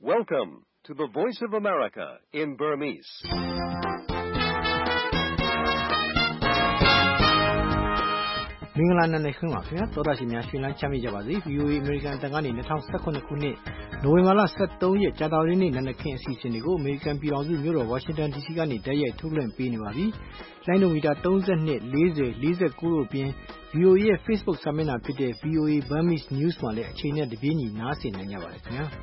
Welcome to the Voice of America in Burmese. ။မင်္ဂလာနံနက်ခင်းပါခင်ဗျာသောတာရှင်များရှင်လန်းချမ်းမြေ့ကြပါစေ VOA American တန်ကနေ2019ခုနှစ်နိုဝင်ဘာလ23ရက်ကြာသပတေးနေ့နံနက်ခင်းအစီအစဉ်တွေကို American ပြည်ထောင်စုမြို့တော် Washington DC ကနေတိုက်ရိုက်ထုတ်လွှင့်ပေးနေပါပြီ။လိုင်းနိုမီတာ32 40 49တို့ပြင် VOA ရဲ့ Facebook စာမျက်နှာဖြစ်တဲ့ VOA Burmese News မှာလည်းအချိန်နဲ့တပြေးညီနားဆင်နိုင်ကြပါတယ်ခင်ဗျာ။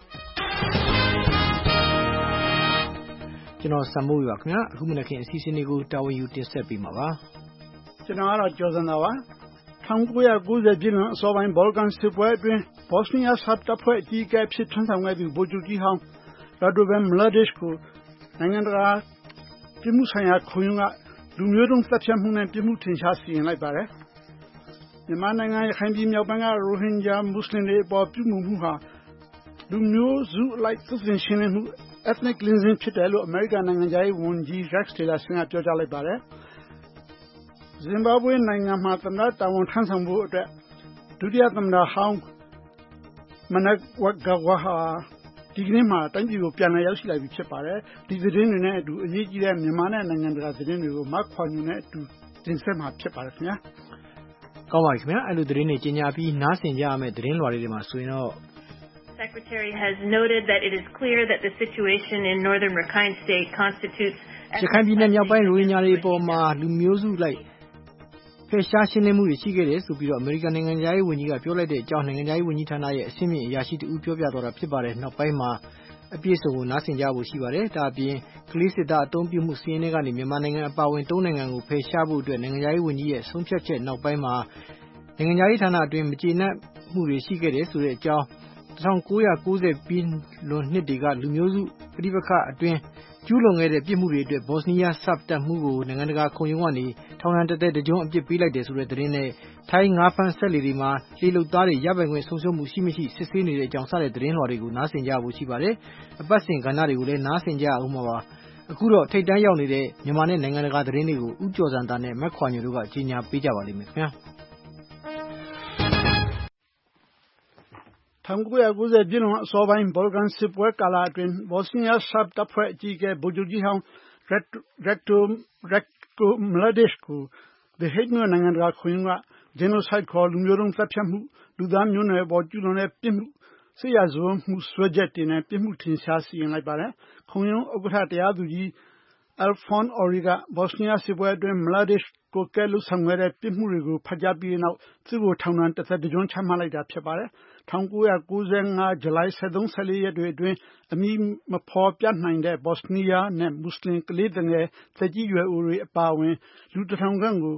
ကျွန်တော်စံမိုးပါခင်ဗျာအခုမနက်ခင်းအစီအစဉ်တွေကိုတာဝန်ယူတင်ဆက်ပေးမှာပါ။ကျွန်တော်ကတော့ကျော်စံသာပါ1990ပြည့်လွန်အစောပိုင်းဘော်လကန်စစ်ပွဲအတွင်းဘော့စနီးယားဆပ်တပ်ဖွဲ့အကြီးအကဲဖြစ်ထွန်းဆောင်ခဲ့သူဗိုလ်ချုပ်ကြီးဟောင်းရာဒိုဗန်မလာဒစ်ကိုနိုင်ငံတကာပြည်မှုဆိုင်ရာခုံရုံးကလူမျိုးတုံးသတ်ဖြတ်မှုနဲ့ပြည်မှုထင်ရှားစီရင်လိုက်ပါတယ်မြန်မာနိုင်ငံရခိုင်ပြည်မြောက်ပိုင်းကရိုဟင်ဂျာမွတ်စလင်တွေအပေါ်ပြုမှုမှုဟာလူမျိုးစုအလိုက်သုတ်သင်ရှင်းလင်းမှု ethnic cleansing ဖြစ်တယ်လို့အမေရိကန်နိုင်ငံသားရေးဝန်ကြီး Rex Tillerson ကပြောကြားလိုက်ပါတယ်ဇင်ဘာဘွေနိုင်ငံမှာသမ္မတတာဝန်ထမ်းဆောင်ဖို့အတွက်ဒုတိယသမ္မတဟောင်းမနက်ဝက်ဂါဝါဟာဒီကနေ့မှတိုင်းပြည်ကိုပြန်လည်ရောက်ရှိလာပြီဖြစ်ပါတယ်ဒီသတင်းတွေနဲ့အတူအရေးကြီးတဲ့မြန်မာနဲ့နိုင်ငံတကာသတင်းတွေကိုမခွာညွန်နဲ့အတူတင်ဆက်မှာဖြစ်ပါတယ်ခင်ဗျာကောင်းပါပြီခင်ဗျာအဲ့လိုသတင်းတွေကြီးညာပြီးနားဆင်ကြရမယ့်သတင်းလွှာတွေမှာဆိုရင်တော့ Secretary has noted that it is clear that the situation in northern Rakhine State constitutes ရခိုင်ပြည်နယ်မြောက်ပိုင်းရိုဟင်ဂျာတွေအပေါ်မှာလူမျိုးစုလိုက်ဖယ်ရှားရှင်းလင်းမှုတွေရှိခဲ့တယ်ဆိုပြီးတော့အမေရိကန်နိုင်ငံသားရေးဝန်ကြီးကပြောလိုက်တဲ့အကြောင်းနိုင်ငံသားရေးဝန်ကြီးဌာနရဲ့အဆင့်မြင့်အရာရှိတဦးပြောပြသွားတာဖြစ်ပါတယ်နောက်ပိုင်းမှာအပြည့်အစုံကိုနားဆင်ကြဖို့ရှိပါတယ်ဒါအပြင်ကလေးစစ်သားအသုံးပြုမှုစီးရင်တွေကနေမြန်မာနိုင်ငံအပါအဝင်၃နိုင်ငံကိုဖယ်ရှားဖို့အတွက်နိုင်ငံသားရေးဝန်ကြီးရဲ့ဆုံးဖြတ်ချက်နောက်ပိုင်းမှာနိုင်ငံသားရေးဌာနအတွင်းမကျေနပ်မှုတွေရှိခဲ့တယ်ဆိုတဲ့အကြောင်း1990ပြည်လွန်နှစ်တွေကလူမျိုးစုပဋိပက္ခအတွင်းကျူးလွန်ခဲ့တဲ့ပြစ်မှုတွေအတွက်ဘော့စနီးယားဆပ်တပ်မှုကိုနိုင်ငံတကာခုံရုံးကနေထောင်ဒဏ်တစ်သက်တကြုံအပြစ်ပေးလိုက်တယ်ဆိုတဲ့သတင်းနဲ့ထိုင်းငါးဖမ်းဆက်လေတွေမှာလေလုတ်သားတွေရပိုင်ခွင့်ဆုံးရှုံးမှုရှိမရှိစစ်ဆေးနေတဲ့အကြောင်းစတဲ့သတင်းလွှာတွေကိုနားဆင်ကြဖို့ရှိပါတယ်အပတ်စဉ်ကဏ္ဍတွေကိုလည်းနားဆင်ကြအောင်ပါအခုတော့ထိတ်တန်းရောက်နေတဲ့မြန်မာနဲ့နိုင်ငံတကာသတင်းတွေကိုဥကြော်စံတာနဲ့မက်ခွာညိုတို့ကကြီးညာပေးကြပါလိမ့်မယ်ခင်ဗျာ 1990ပြည့်လွန်အစောပိုင်းဘော်လကန်စစ်ပွဲကာလအတွင်းဘော့စနီးယားဆပ်တပ်ဖွဲ့အကြီးအကဲဗိုလ်ချုပ်ကြီးဟောင်းRatko Mladicကို The Hague မြို့နိုင်ငံတကာခုံရုံးက genocide ခေါ်လူမျိုးတုံးသတ်ဖြတ်မှုလူသားမျိုးနွယ်အပေါ်ကျူးလွန်တဲ့ပြစ်မှုစစ်ရာဇဝတ်မှုစွဲချက်တင်တဲ့ပြစ်မှုထင်ရှားစီရင်လိုက်ပါတယ်ခုံရုံးဥက္ကဋ္ဌတရားသူကြီးAlfon Ori ကဘော့စနီးယားစစ်ပွဲအတွင်း Mladic ကိုကဲလုပ်ဆောင်ခဲ့တဲ့ပြစ်မှုတွေကိုဖတ်ကြားပြီးနောက်သူ့ကိုထောင်ဒဏ်တစ်သက်တကြွချမှတ်လိုက်တာဖြစ်ပါတယ်1995ဇူလိုင်13-14ရက်တွေအတွင်းအမည်မဖော်ပြနိုင်တဲ့ဘော့စနီးယားနဲ့မွတ်စလင်ကလေးငယ်သက်ကြီးရွယ်အိုတွေအပါအဝင်လူ1000ခန့်ကို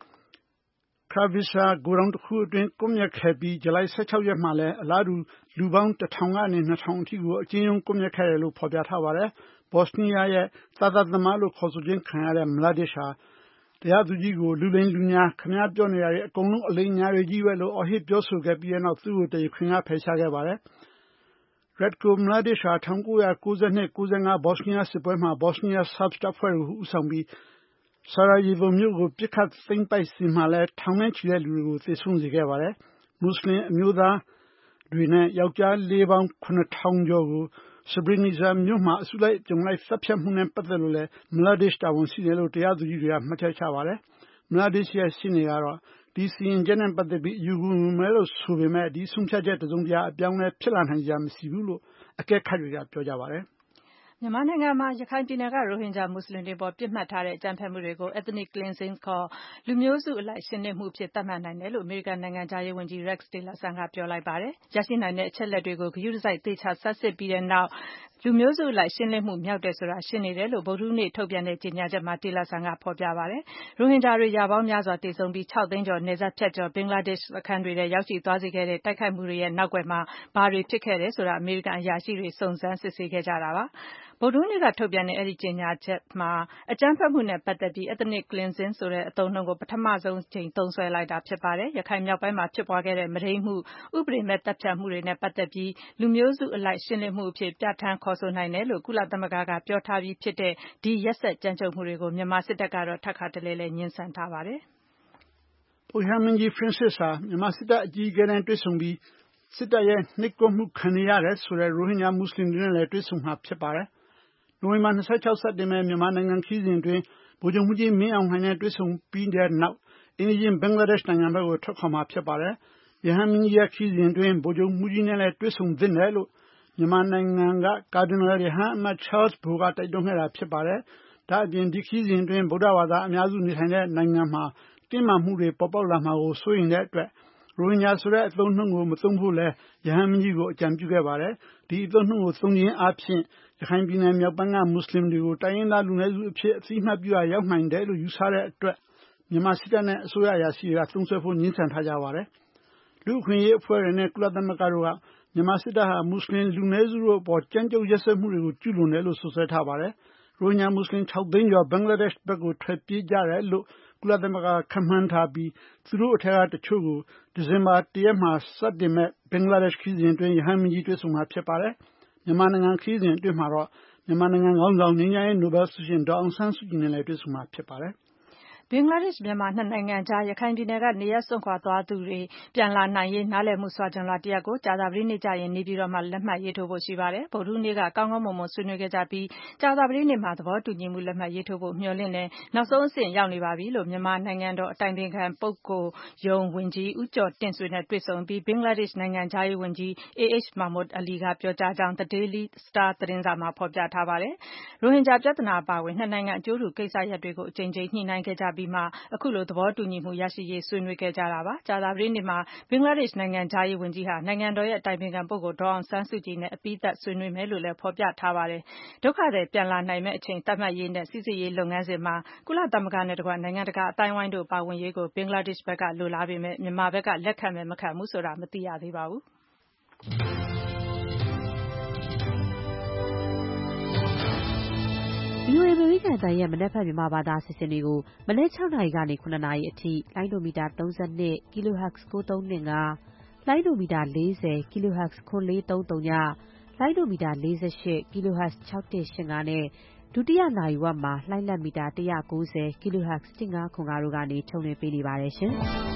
Kravica ဂိုဒေါင်တစ်ခုအတွင်းကွပ်မျက်ခဲ့ပြီးဇူလိုင်16ရက်မှာလည်းအလားတူလူပေါင်း1000ကနေ2000အထိကိုအကျဉ်းရုံးကွပ်မျက်ခဲ့တယ်လို့ဖော်ပြထားပါတယ်ဘော့စနီးယားရဲ့သာသနာသမားလို့ခေါ်ဆိုခြင်းခံရတဲ့ Mladic ဟာတရားသူကြီးကိုလူလိမ်လူညာခင်ဗျားပြောနေရတဲ့အကုန်လုံးအလိမ်ညာတွေကြီးပဲလို့အော်ဟစ်ပြောဆိုခဲ့ပြီးနောက်သူ့ကိုတရားခွင်ကဖယ်ရှားခဲ့ပါတယ်Ratko Mladic ဟာ1992-95ဘော့စနီးယားစစ်ပွဲမှာဘော့စနီးယားဆပ်တပ်ဖွဲ့ကိုဦးဆောင်ပြီးSarajevo မြို့ကိုပြစ်ခတ်သိမ်းပိုက်စဉ်မှာလည်းထောင်နဲ့ချီတဲ့လူတွေကိုသေဆုံးစေခဲ့ပါတယ်မွတ်စလင်အမျိုးသားတွေနဲ့ယောက်ျားလေးပေါင်း9000ကျော်ကိုSrebrenica မြို့မှာအစုလိုက်အပြုံလိုက်သတ်ဖြတ်မှုနဲ့ပတ်သက်လို့လည်း Mladic တာဝန်ရှိတယ်လို့တရားသူကြီးတွေကမှတ်ချက်ချပါတယ်။ Mladic ရဲ့ရှေ့နေကတော့ဒီစီရင်ချက်နဲ့ပတ်သက်ပြီးအယူဝင်မယ်လို့ဆိုပေမဲ့ဒီဆုံးဖြတ်ချက်တစုံတရာအပြောင်းအလဲဖြစ်လာနိုင်စရာမရှိဘူးလို့အကဲခတ်တွေကပြောကြပါတယ်မြန်မာနိုင်ငံမှာရခိုင်ပြည်နယ်ကရိုဟင်ဂျာမွတ်စလင်တွေပေါ်ပြစ်မှတ်ထားတဲ့အကြမ်းဖက်မှုတွေကို ethnic cleansing ခေါ်လူမျိုးစုအလိုက်ရှင်းလင်းမှုအဖြစ်သတ်မှတ်နိုင်တယ်လို့အမေရိကန်နိုင်ငံခြားရေးဝန်ကြီး Rex Tillerson ကပြောလိုက်ပါတယ်။ရရှိနိုင်တဲ့အချက်အလက်တွေကိုဂရုတစိုက်သေချာဆန်းစစ်ပြီးတဲ့နောက်လူမျိုးစုအလိုက်ရှင်းလင်းမှုမြောက်တယ်ဆိုတာရှင်းနေတယ်လို့ဗုဒ္ဓဟူးနေ့ထုတ်ပြန်တဲ့ကြေညာချက်မှာ Tillerson ကဖော်ပြပါတယ်။ရိုဟင်ဂျာတွေရာပေါင်းများစွာသေဆုံးပြီး6သိန်းကျော်နယ်စပ်ဖြတ်ကျော်ဘင်္ဂလားဒေ့ရှ်စခန်းတွေထဲရောက်ရှိသွားစေခဲ့တဲ့တိုက်ခိုက်မှုတွေရဲ့နောက်ကွယ်မှာဘာတွေဖြစ်ခဲ့တယ်ဆိုတာအမေရိကန်အရာရှိတွေစုံစမ်းစစ်ဆေးခဲ့ကြတာပါ။ဗုဒ္ဓဟူးနေ့ကထုတ်ပြန်တဲ့အဲဒီကြေညာချက်မှာအကြမ်းဖက်မှုနဲ့ပတ်သက်ပြီး ethnic cleansing ဆိုတဲ့အသုံးအနှုန်းကိုပထမဆုံးအကြိမ်သုံးစွဲလိုက်တာဖြစ်ပါတယ်။ရခိုင်မြောက်ပိုင်းမှာဖြစ်ပွားခဲ့တဲ့မုဒိမ်းမှုဥပဒေမဲ့တပ်ဖြတ်မှုတွေနဲ့ပတ်သက်ပြီးလူမျိုးစုအလိုက်ရှင်းလင်းမှုအဖြစ်ပြဋ္ဌာန်းခေါ်ဆိုနိုင်တယ်လို့ကုလသမဂ္ဂကပြောထားပြီးဖြစ်တဲ့ဒီရက်စက်ကြမ်းကြုတ်မှုတွေကိုမြန်မာစစ်တပ်ကတော့ထပ်ခါတလဲလဲငြင်းဆန်ထားပါတယ်။ပုပ်ရဟန်းမင်းကြီး Francis ဟာမြန်မာစစ်တပ်အကြီးအကဲနဲ့တွေ့ဆုံပြီးစစ်တပ်ရဲ့နှိပ်ကွပ်မှုခံနေရတယ်ဆိုတဲ့ရိုဟင်ဂျာမွတ်စလင်တွေနဲ့လည်းတွေ့ဆုံမှာဖြစ်ပါတယ်။နိုဝင်ဘာ26စက်တင်ဘာမြန်မာနိုင်ငံခရီးစဉ်တွင်ဗိုလ်ချုပ်မှုကြီးမင်းအောင်လှိုင်နဲ့တွေ့ဆုံပြီးတဲ့နောက်အိမ်နီးချင်းဘင်္ဂလားဒေ့ရှ်နိုင်ငံဘက်ကိုထွက်ခွာမှာဖြစ်ပါတယ်။ရဟန်းမင်းကြီးရဲ့ခရီးစဉ်တွင်ဗိုလ်ချုပ်မှုကြီးနဲ့လည်းတွေ့ဆုံသင့်တယ်လို့မြန်မာနိုင်ငံကကာဒီနယ်ရဟန်းအမတ် Charles Bo ကတိုက်တွန်းခဲ့တာဖြစ်ပါတယ်။ဒါအပြင်ဒီခရီးစဉ်တွင်ဗုဒ္ဓဘာသာအများစုနေထိုင်တဲ့နိုင်ငံမှာတင်းမာမှုတွေပေါ်ပေါက်လာမှာကိုစိုးရိမ်တဲ့အတွက်ရိုဟင်ဂျာဆိုတဲ့အသုံးအနှုန်းကိုမသုံးဖို့လဲရဟန်းမင်းကြီးကိုအကြံပြုခဲ့ပါတယ်။ဒီအသုံးအနှုန်းကိုသုံးခြင်းအပြင်ရခိုင်ပြည်နယ်မြောက်ပိုင်းကမွတ်စလင်တွေကိုတိုင်းရင်းသားလူနည်းစုအဖြစ်အသိအမှတ်ပြုရရောက်နိုင်တယ်လို့ယူဆတဲ့အတွက်မြန်မာစစ်တပ်နဲ့အစိုးရအရာရှိတွေကသုံးစွဲဖို့ညှင်းဆန်ထားကြပါတယ်။လူ့အခွင့်အရေးအဖွဲ့တွေနဲ့ကုလသမဂ္ဂတို့ကမြန်မာစစ်တပ်ဟာမွတ်စလင်လူနည်းစုတို့အပေါ်ကြမ်းကြုတ်ရက်စက်မှုတွေကိုကျူးလွန်တယ်လို့ဆွဆွဲထားပါတယ်။ရိုဟင်ဂျာမွတ်စလင်6သိန်းကျော်ဘင်္ဂလားဒေ့ရှ်ဘက်ကိုထွက်ပြေးကြတယ်လို့ကုလသမဂ္ဂခန့်မှန်းထားပြီးသူတို့အထက်ကတချို့ကိုဒီဇင်ဘာ1ရက်မှာစတင်မဲ့ဘင်္ဂလားဒေ့ရှ်ခရီးစဉ်အတွင်းရဟန်းမင်းကြီးတွေ့ဆုံမှာဖြစ်ပါတယ်။မြန်မာနိုင်ငံခရီးစဉ်အတွင်းမှာတော့မြန်မာနိုင်ငံခေါင်းဆောင်ငြိမ်းချမ်းရေးနိုဘယ်ဆုရှင်ဒေါ်အောင်ဆန်းစုကြည်နဲ့လည်းတွေ့ဆုံမှာဖြစ်ပါတယ်။ဘင်္ဂလားဒေ့ရှ်မြန်မာနှစ်နိုင်ငံကြားရခိုင်ပြည်နယ်ကနေရပ်စွန့်ခွာသွားသူတွေပြန်လာနိုင်ရေးနားလည်မှုစာချွန်လွှာတစ်ရပ်ကိုကြာသပတေးနေ့ကျရင်နေပြည်တော်မှာလက်မှတ်ရေးထိုးဖို့ရှိပါတယ်။ဗုဒ္ဓဟူးနေ့ကကောင်းကောင်းမွန်မွန်ဆွေးနွေးခဲ့ကြပြီးကြာသပတေးနေ့မှာသဘောတူညီမှုလက်မှတ်ရေးထိုးဖို့မျှော်လင့်နေနောက်ဆုံးအဆင့်ရောက်နေပါပြီလို့မြန်မာနိုင်ငံတော်အတိုင်ပင်ခံပုဂ္ဂိုလ်ရုံးဝန်ကြီးဦးကျော်တင့်ဆွေနဲ့တွေ့ဆုံပြီးဘင်္ဂလားဒေ့ရှ်နိုင်ငံခြားရေးဝန်ကြီး AH Mahmood Ali ကပြောကြားကြောင်း The Daily Star သတင်းစာမှာဖော်ပြထားပါတယ်။ရိုဟင်ဂျာပြဿနာအပါအဝင်နှစ်နိုင်ငံအကျိုးတူကိစ္စရပ်တွေကိုအကြိမ်ကြိမ်ညှိနှိုင်းခဲ့ကြပြီးမှအခုလိုသဘောတူညီမှုရရှိရေးဆွေးနွေးခဲ့ကြတာပါ။ကြာသပတေးနေ့မှာဘင်္ဂလားဒေ့ရှ်နိုင်ငံခြားရေးဝန်ကြီးဟာနိုင်ငံတော်ရဲ့အတိုင်ပင်ခံပုဂ္ဂိုလ်ဒေါ်အောင်ဆန်းစုကြည်နဲ့အပြီးသတ်ဆွေးနွေးမယ်လို့လည်းဖော်ပြထားပါတယ်။ဒုက္ခသည်ပြန်လာနိုင်မယ့်အချိန်သတ်မှတ်ရေးနဲ့စိစစ်ရေးလုပ်ငန်းစဉ်မှာကုလသမဂ္ဂနဲ့တကွနိုင်ငံတကာအသိုင်းအဝိုင်းတို့ပါဝင်ရေးကိုဘင်္ဂလားဒေ့ရှ်ဘက်ကလိုလားပေမဲ့မြန်မာဘက်ကလက်ခံမယ်မခံဘူးဆိုတာမသိရသေးပါဘူး။ VOA အမေရိကန်အသံရဲ့မနက်ဖြန်မြန်မာဘာသာအစီအစဉ်တွေကိုမနက်6နာရီကနေ9နာရီအထိလိုင်းဒိုမီတာ32 kHz 9325လိုင်းဒိုမီတာ40 kHz 9430ညလိုင်းဒိုမီတာ48 kHz 6185နဲ့ဒုတိယနာရီဝက်မှာလိုင်းလက်မီတာ190 kHz 1505တို့ကနေထုတ်လွှင့်ပေးနေပါတယ်ရှင်။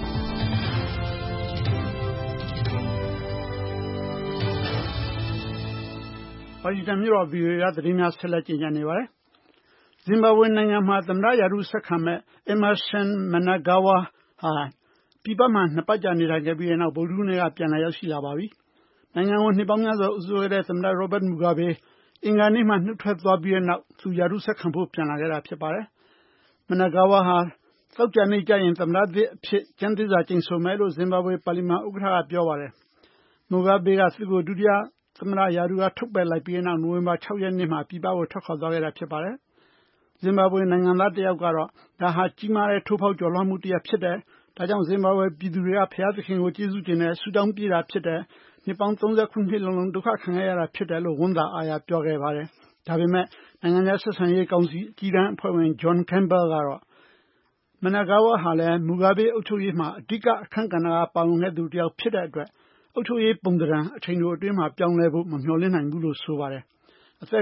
ဝါရှင်တန်မြို့တော် VOA ကသတင်းများဆက်လက်ကြေညာနေပါတယ်။ဇင်ဘာဘွေနိုင်ငံမှာသမ္မတရာထူးဆက်ခံမဲ့ Emmerson Mnangagwa ဟာပြည်ပမှာ2ပတ်ကြာနေထိုင်ခဲ့ပြီးတဲ့နောက်ဗုဒ္ဓဟူးနေ့ကပြန်လည်ရောက်ရှိလာပါပြီ။နိုင်ငံကိုနှစ်ပေါင်းများစွာအုပ်စိုးခဲ့တဲ့သမ္မတ Robert Mugabe အင်္ဂါနေ့မှာနှုတ်ထွက်သွားပြီးတဲ့နောက်သူရာထူးဆက်ခံဖို့ပြန်လာခဲ့တာဖြစ်ပါတယ်။ Mnangagwa ဟာသောကြာနေ့ကျရင်သမ္မတသစ်အဖြစ်ကျမ်းသစ္စာကျိန်ဆိုမယ်လို့ဇင်ဘာဘွေပါလီမန်ဥက္ကဋ္ဌကပြောပါတယ်။ Mugabe ကသူ့ကိုဒုတိယသမ္မတရာထူးကထုတ်ပယ်လိုက်ပြီးတဲ့နောက်နိုဝင်ဘာ6ရက်နေ့မှာပြည်ပကိုထွက်ခွာသွားခဲ့တာဖြစ်ပါတယ်။ဇင်ဘာဘွေနိုင်ငံသားတယောက်ကတော့ဒါဟာကြီးမားတဲ့ထိုးဖောက်ကျော်လွှားမှုတစ်ရပ်ဖြစ်တယ်။ဒါကြောင့်ဇင်ဘာဘွေပြည်သူတွေကဘုရားသခင်ကိုကျေးဇူးတင်တယ်ဆုတောင်းပြေးတာဖြစ်တယ်။နှစ်ပေါင်း30နှစ်လုံးဒုက္ခခံခဲ့ရတာဖြစ်တယ်လို့ဝန်တာအားရပြောခဲ့ပါတယ်။ဒါပေမဲ့နိုင်ငံခြားဆက်ဆံရေးကောင်စီအကြီးတန်းအဖွဲ့ဝင် John Campbell ကတော့Mnangagwa ဟာလည်း Mugabe အုပ်ချုပ်ရေးမှာအဓိကအခန်းကဏ္ဍကပါဝင်ခဲ့သူတစ်ယောက်ဖြစ်တဲ့အတွက်အုပ်ချုပ်ရေးပုံသဏ္ဍာန်အချိန်တိုအတွင်းမှာပြောင်းလဲဖို့မမျှော်လင့်နိုင်ဘူးလို့ဆိုပါတယ်။အသက်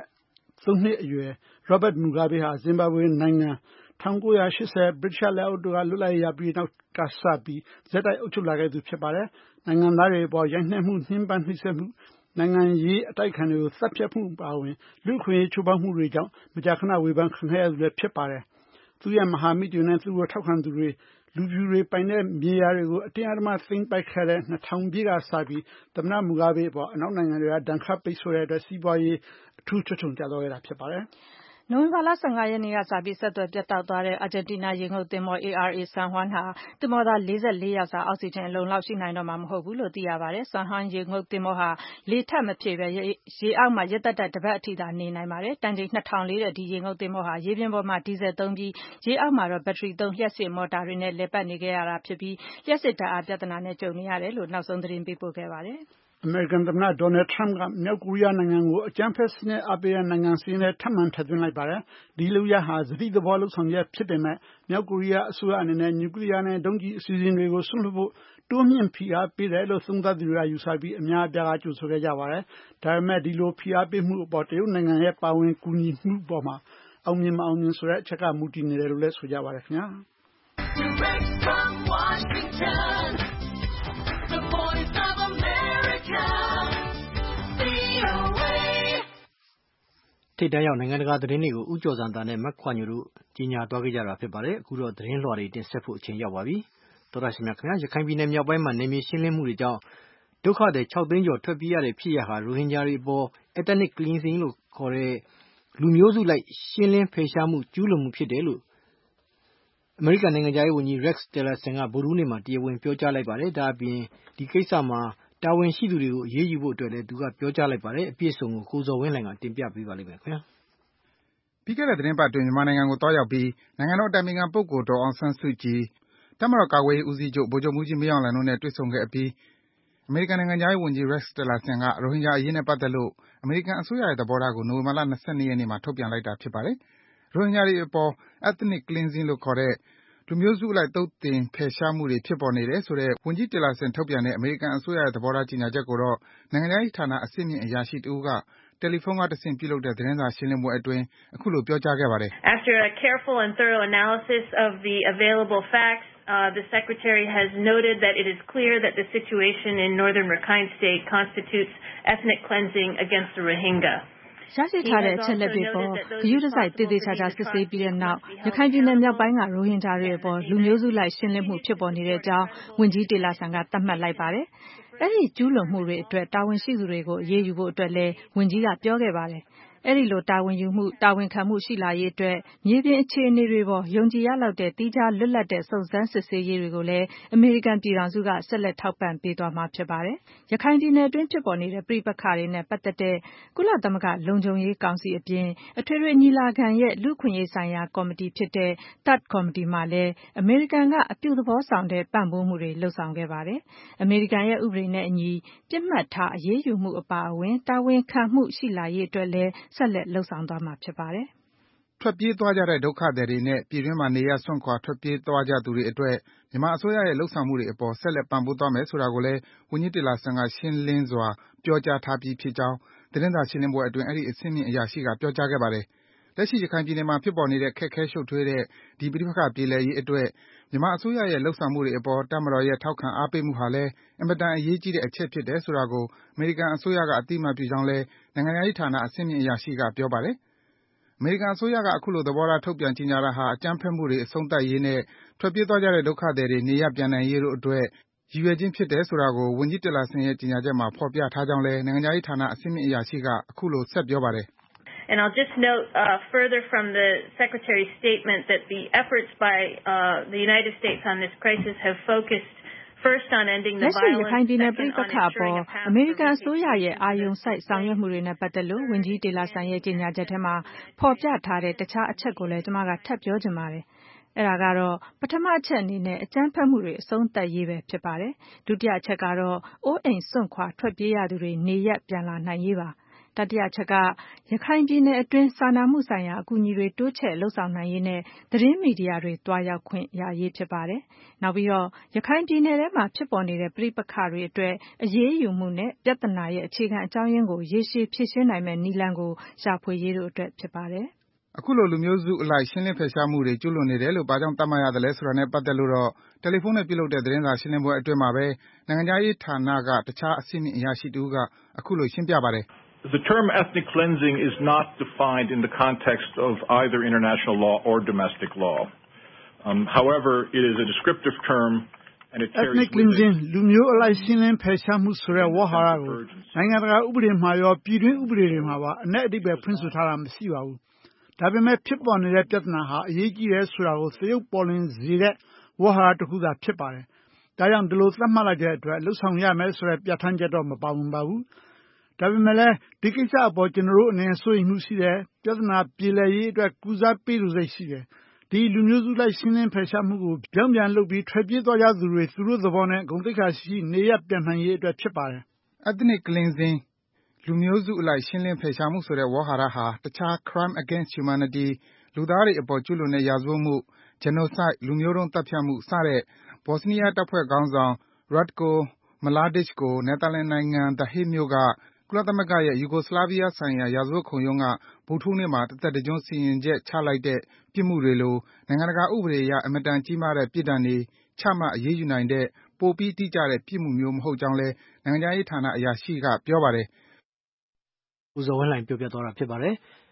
93နှစ်အရွယ် Robert Mugabe ဟာဇင်ဘာဘွေနိုင်ငံ1980ဗြိတိရှလက်အောက်တို့ကလွတ်လပ်ရေးရပြီးနောက်ကစပြီးဆက်တိုက်အုပ်ချုပ်လာခဲ့သူဖြစ်ပါတယ်။နိုင်ငံသားတွေအပေါ်ရိုက်နှက်မှုနှိမ်ပန်းနှိပ်စက်မှုနိုင်ငံရေးအတိုက်အခံတွေကိုသတ်ဖြတ်မှုပါဝင်လူ့အခွင့်အရေးချိုးဖောက်မှုတွေကြောင့်မကြာခဏဝေဖန်ခံခဲ့ရသူလည်းဖြစ်ပါတယ်။သူရဲ့မဟာမိတ်တွေနဲ့သူ့ကိုထောက်ခံသူတွေလူဖြူတွေပိုင်တဲ့မြေယာတွေကိုအတင်းအဓမ္မသိမ်းပိုက်ခဲ့တဲ့2000ပြည့်ကစပြီးသမ္မတ Mugabe အပေါ်အနောက်နိုင်ငံတွေကဒဏ်ခတ်ပိတ်ဆို့တဲ့အတွက်စီးပွားရေးအထူးချွတ်ချုံကျသွားခဲ့တာဖြစ်ပါတယ်။နိုဝင်ဘာလ15ရက်နေ့ကစပြီးဆက်သွယ်ပြတ်တောက်သွားတဲ့အာဂျင်တီးနားရေငုပ်သင်္ဘော ARA San Juan ဟာသင်္ဘောသား44ယောက်စာအောက်ဆီဂျင်အလုံလောက်ရှိနိုင်တော့မှာမဟုတ်ဘူးလို့သိရပါတယ်။ San Juan ရေငုပ်သင်္ဘောဟာလေထပ်မဖြည့်ဘဲရေအောက်မှာရက်သက်တစ်ပတ်အထိသာနေနိုင်ပါတယ်။တန်ချိန်2000လေးတဲ့ဒီရေငုပ်သင်္ဘောဟာရေပြင်ပေါ်မှာဒီဇယ်သုံးပြီးရေအောက်မှာတော့ဘက်ထရီသုံးလျှပ်စစ်မော်တာတွေနဲ့လည်ပတ်နေခဲ့ရတာဖြစ်ပြီးလျှပ်စစ်ဓာတ်အားပြဿနာနဲ့ကြုံနေရတယ်လို့နောက်ဆုံးသတင်းပေးပို့ခဲ့ပါတယ်။အမေရိကန်သမ္မတ Donald Trump ကမြောက်ကိုရီးယားနိုင်ငံကိုအကြမ်းဖက်စနစ်အားပေးတဲ့နိုင်ငံစာရင်းထဲထပ်မံထည့်သွင်းလိုက်ပါတယ်။ဒီလုပ်ရပ်ဟာစတိသဘောလုပ်ဆောင်ချက်ဖြစ်ပေမဲ့မြောက်ကိုရီးယားအစိုးရအနေနဲ့နျူကလီးယားနဲ့ဒုံးကျည်အစီအစဉ်တွေကိုစွန့်လွှတ်ဖို့တိုးမြှင့်ဖိအားပေးတယ်လို့သုံးသပ်သူတွေကယူဆပြီးအများအပြားကကြိုဆိုခဲ့ကြပါတယ်။ဒါပေမဲ့ဒီလိုဖိအားပေးမှုအပေါ်တရုတ်နိုင်ငံရဲ့ပါဝင်ကူညီမှုအပေါ်မှာအောင်မြင်မအောင်မြင်ဆိုတဲ့အချက်ကမူတည်နေတယ်လို့လည်းဆိုကြပါတယ်ခင်ဗျာ။ထိပ်တန်းရောက်နိုင်ငံတကာသတင်းတွေကိုဦးကျော်ဇံသာနဲ့မခွာညိုတို့ကြီးညာသွားခဲ့ကြတာဖြစ်ပါတယ်အခုတော့သတင်းလွှာတွေတင်ဆက်ဖို့အချိန်ရောက်ပါပြီသောရရှိမြခင်ဗျာရခိုင်ပြည်နယ်မြောက်ပိုင်းမှာနေမြေရှင်းလင်းမှုတွေကြောင့်ဒုက္ခသည်6သိန်းကျော်ထွက်ပြေးရတဲ့ဖြစ်ရပ်ဟာရိုဟင်ဂျာတွေအပေါ် ethnic cleansing လို့ခေါ်တဲ့လူမျိုးစုလိုက်ရှင်းလင်းဖယ်ရှားမှုကျူးလွန်မှုဖြစ်တယ်လို့အမေရိကန်နိုင်ငံသားရေးဝန်ကြီး Rex Tillerson ကဗုဒ္ဓဟူးနေ့မှာတရားဝင်ပြောကြားလိုက်ပါတယ်ဒါအပြင်ဒီကိစ္စမှာတာဝန်ရှိသူတွေကိုအရေးယူဖို့အတွက်လည်းသူကပြောကြားလိုက်ပါတယ်အပြည့်အစုံကိုကိုဇော်ဝင်းလှိုင်ကတင်ပြပေးပါလိမ့်မယ်ခင်ဗျာပြီးခဲ့တဲ့သတင်းပတ်အတွင်းမြန်မာနိုင်ငံကိုတွားရောက်ပြီးနိုင်ငံတော်အတိုင်ပင်ခံပုဂ္ဂိုလ်ဒေါ်အောင်ဆန်းစုကြည်တပ်မတော်ကာကွယ်ရေးဦးစီးချုပ်ဗိုလ်ချုပ်မှူးကြီးမင်းအောင်လှိုင်တို့နဲ့တွေ့ဆုံခဲ့အပြီးအမေရိကန်နိုင်ငံသားရေးဝန်ကြီး Rex Tillerson ကရိုဟင်ဂျာအရေးနဲ့ပတ်သက်လို့အမေရိကန်အစိုးရရဲ့သဘောထားကိုနိုဝင်ဘာလ22ရက်နေ့မှာထုတ်ပြန်လိုက်တာဖြစ်ပါတယ်ရိုဟင်ဂျာတွေအပေါ် ethnic cleansing လို့ခေါ်တဲ့လူမျိုးစုအလိုက်သုတ်သင်ဖယ်ရှားမှုတွေဖြစ်ပေါ်နေတယ်ဆိုတဲ့ဝန်ကြီး Tillerson ထုတ်ပြန်တဲ့အမေရိကန်အစိုးရရဲ့သဘောထားကြေညာချက်ကိုတော့နိုင်ငံခြားရေးဌာနအဆင့်မြင့်အရာရှိတဦးကတယ်လီဖုန်းကတဆင့်ပြုလုပ်တဲ့သတင်းစာရှင်းလင်းပွဲအတွင်းအခုလိုပြောကြားခဲ့ပါတယ် After a careful and thorough analysis of the available facts the Secretary has noted that it is clear that the situation in northern Rakhine State constitutes ethnic cleansing against the Rohingya ရရှိထားတဲ့အချက်လက်တွေပေါ်ဂရုတစိုက်တည်တည်ချာချာစစ်ဆေးပြီးတဲ့နောက်ရခိုင်ပြည်နယ်မြောက်ပိုင်းကရိုဟင်ဂျာတွေအပေါ်လူမျိုးစုလိုက်ရှင်းလင်းမှုဖြစ်ပေါ်နေတဲ့အကြောင်းဝန်ကြီးတေလာဆန်ကသတ်မှတ်လိုက်ပါတယ်။အဲ့ဒီကျူးလွန်မှုတွေအတွက်တာဝန်ရှိသူတွေကိုအရေးယူဖို့အတွက်လည်းဝန်ကြီးကပြောခဲ့ပါတယ်။အဲ့ဒီလိုတာဝန်ယူမှုတာဝန်ခံမှုရှိလာရေးအတွက်မြေပြင်အခြေအနေတွေပေါ်ယုံကြည်ရလောက်တဲ့တီးခြားလွတ်လပ်တဲ့စုံစမ်းစစ်ဆေးရေးတွေကိုလည်းအမေရိကန်ပြည်ထောင်စုကဆက်လက်ထောက်ပံ့ပေးသွားမှာဖြစ်ပါတယ်။ရခိုင်ပြည်နယ်အတွင်းဖြစ်ပေါ်နေတဲ့ပြည်ပခါတွေနဲ့ပတ်သက်တဲ့ကုလသမဂ္ဂလုံခြုံရေးကောင်စီအပြင်အထွေထွေညီလာခံရဲ့လူ့ခွင့်ရေးဆိုင်ရာကော်မတီဖြစ်တဲ့ Third Committee မှာလည်းအမေရိကန်ကအပြုသဘောဆောင်တဲ့ပံ့ပိုးမှုတွေလှုပ်ဆောင်ခဲ့ပါတယ်။အမေရိကန်ရဲ့ဥပဒေနဲ့အညီပြစ်မှတ်ထားအရေးယူမှုအပါအဝင်တာဝန်ခံမှုရှိလာရေးအတွက်လည်းဆက်လက်လှုပ်ဆောင်သွားမှာဖြစ်ပါတယ်။ထွက်ပြေးသွားကြတဲ့ဒုက္ခသည်တွေနဲ့ပြည်တွင်းမှာနေရပ်စွန့်ခွာထွက်ပြေးသွားကြသူတွေအတွက်မြန်မာအစိုးရရဲ့လှုပ်ဆောင်မှုတွေအပေါ်ဆက်လက်ပံ့ပိုးသွားမယ်ဆိုတာကိုလည်းဝန်ကြီးတေလာဆန်ကရှင်းလင်းစွာပြောကြားထားပြီးဖြစ်ကြောင်းသတင်းစာရှင်းလင်းပွဲအတွင်းအဲဒီအဆင့်မြင့်အရာရှိကပြောကြားခဲ့ပါတယ်။လက်ရှိရခိုင်ပြည်နယ်မှာဖြစ်ပေါ်နေတဲ့ခက်ခဲရှုပ်ထွေးတဲ့ဒီပဋိပက္ခပြေလည်ရေးအတွက်မြန်မာအစိုးရရဲ့လှုပ်ဆောင်မှုတွေအပေါ်တပ်မတော်ရဲ့ထောက်ခံအားပေးမှုဟာလည်းအင်မတန်အရေးကြီးတဲ့အချက်ဖြစ်တယ်ဆိုတာကိုအမေရိကန်အစိုးရကအသိအမှတ်ပြုကြောင်းလည်းနိုင်ငံခြားရေးဌာနအဆင့်မြင့်အရာရှိကပြောပါတယ်။အမေရိကန်အစိုးရကအခုလိုသဘောထားထုတ်ပြန်ကြေညာတာဟာအကြမ်းဖက်မှုတွေအဆုံးသတ်ရေးနဲ့ထွက်ပြေးသွားကြတဲ့ဒုက္ခသည်တွေနေရပ်ပြန်နိုင်ရေးတို့အတွက်ရည်ရွယ်ခြင်းဖြစ်တယ်ဆိုတာကိုဝန်ကြီးတေလာဆန်ရဲ့ကြေညာချက်မှာဖော်ပြထားကြောင်းလည်းနိုင်ငံခြားရေးဌာနအဆင့်မြင့်အရာရှိကအခုလိုဆက်ပြောပါတယ်။ And I'll just note further from the Secretary's statement that the efforts by the United States on this crisis have focused first on ending the violence လက်ရှိရခိုင်ပြည်နယ်ပြည်ပခါပေါ်အမေရိကန်အစိုးရရဲ့အာရုံစိုက်ဆောင်ရွက်မှုတွေနဲ့ပတ်သက်လို့ဝန်ကြီးတေလာဆန်ရဲ့ကြေညာချက်ထဲမှာဖော်ပြထားတဲ့တခြားအချက်ကိုလည်းကျွန်မကထပ်ပြောချင်ပါတယ်။အဲ့ဒါကတော့ပထမအချက်အနေနဲ့အကြမ်းဖက်မှုတွေအဆုံးသတ်ရေးပဲဖြစ်ပါတယ်။ဒုတိယအချက်ကတော့အိုးအိမ်စွန့်ခွာထွက်ပြေးရသူတွေနေရပ်ပြန်လာနိုင်ရေးပါ။တတိယချက်ကရခိုင်ပြည်နယ်အတွင်းစာနာမှုဆိုင်ရာအကူအညီတွေတိုးချဲ့လှုပ်ဆောင်နိုင်ရေးနဲ့သတင်းမီဒီယာတွေတွားရောက်ခွင့်ရရေးဖြစ်ပါတယ်။နောက်ပြီးတော့ရခိုင်ပြည်နယ်ထဲမှာဖြစ်ပေါ်နေတဲ့ပြည်ပခါတွေအတွက်အရေးယူမှုနဲ့ပြဿနာရဲ့အခြေခံအကြောင်းရင်းကိုရေရှည်ဖြေရှင်းနိုင်မယ့်နည်းလမ်းကိုရှာဖွေရေးတို့အတွက်ဖြစ်ပါတယ်။အခုလိုလူမျိုးစုအလိုက်ရှင်းလင်းဖယ်ရှားမှုတွေကျူးလွန်နေတယ်လို့ဘာကြောင့်သတ်မှတ်ရသလဲဆိုတာနဲ့ပတ်သက်လို့တော့တယ်လီဖုန်းနဲ့ပြုလုပ်တဲ့သတင်းစာရှင်းလင်းပွဲအတွင်းမှာပဲနိုင်ငံခြားရေးဌာနကတခြားအဆင့်မြင့်အရာရှိတဦးကအခုလိုရှင်းပြပါတယ်။ The term ethnic cleansing is not defined in the context of either international law or domestic law. However, it is a descriptive term and it carries ethnic cleansing လူမျိုးအလိုက်ရှင်းလင်းဖယ်ရှားမှုဆိုတဲ့ဝါဟာရကိုနိုင်ငံတကာဥပဒေမှာရောပြည်တွင်းဥပဒေတွေမှာပါအ내အဓိပ္ပာယ်ဖွင့်ဆိုထားတာမရှိပါဘူး။ဒါပေမဲ့ဖြစ်ပေါ်နေတဲ့ပြဿနာဟာအရေးကြီးတယ်ဆိုတာကိုသရုပ်ပေါ်လွင်စေတဲ့ဝါဟာရတစ်ခုသာဖြစ်ပါတယ်။ဒါကြောင့်ဒီလိုသတ်မှတ်လိုက်တဲ့အတွက်လှုပ်ဆောင်ရမယ်ဆိုတဲ့ပြဋ္ဌာန်းချက်တော့မပါဝင်ပါဘူး။ဒါပေမဲ့လည်းဒီကိစ္စအပေါ်ကျွန်တော်တို့အနေနဲ့စိုးရိမ်မှုရှိတယ်ပြဿနာပြေလည်ရေးအတွက်ကူစားပေးလို့စိတ်ရှိတယ်ဒီလူမျိုးစုလိုက်ရှင်းလင်းဖယ်ရှားမှုကိုပြောင်းပြန်လုပ်ပြီးထွက်ပြေးသွားကြသူတွေသူတို့သဘောနဲ့ဂုဏ်သိက္ခာရှိနေရပြန်နိုင်ရေးအတွက်ဖြစ်ပါတယ် ethnic cleansing လူမျိုးစုအလိုက်ရှင်းလင်းဖယ်ရှားမှုဆိုတဲ့ဝါဟာရဟာတခြား crime against humanity လူသားတွေအပေါ်ကျူးလွန်တဲ့ရာဇဝတ်မှု genocide လူမျိုးတုံးသတ်ဖြတ်မှုစတဲ့ဘော့စနီးယားတပ်ဖွဲ့ခေါင်းဆောင် Ratko Mladic ကိုနယ်သာလန်နိုင်ငံ The Hague မြို့ကကုလသမဂ္ဂရဲ့ယူဂိုစလာဗီးယားဆိုင်ရာရာဇဝတ်ခုံရုံးကဗုဒ္ဓဟူးနေ့မှာတသက်တကျွန်းစီရင်ချက်ချလိုက်တဲ့ပြစ်မှုတွေလိုနိုင်ငံတကာဥပဒေအရအင်မတန်ကြီးမားတဲ့ပြစ်ဒဏ်တွေချမှတ်အရေးယူနိုင်တဲ့ပိုပြီးတိကျတဲ့ပြစ်မှုမျိုးမဟုတ်ကြောင်းလည်းနိုင်ငံခြားရေးဌာနအရာရှိကပြောပါတယ်။ဦးဇော်ဝင်းလှိုင်ပြောပြသွားတာဖြစ်ပါတယ်။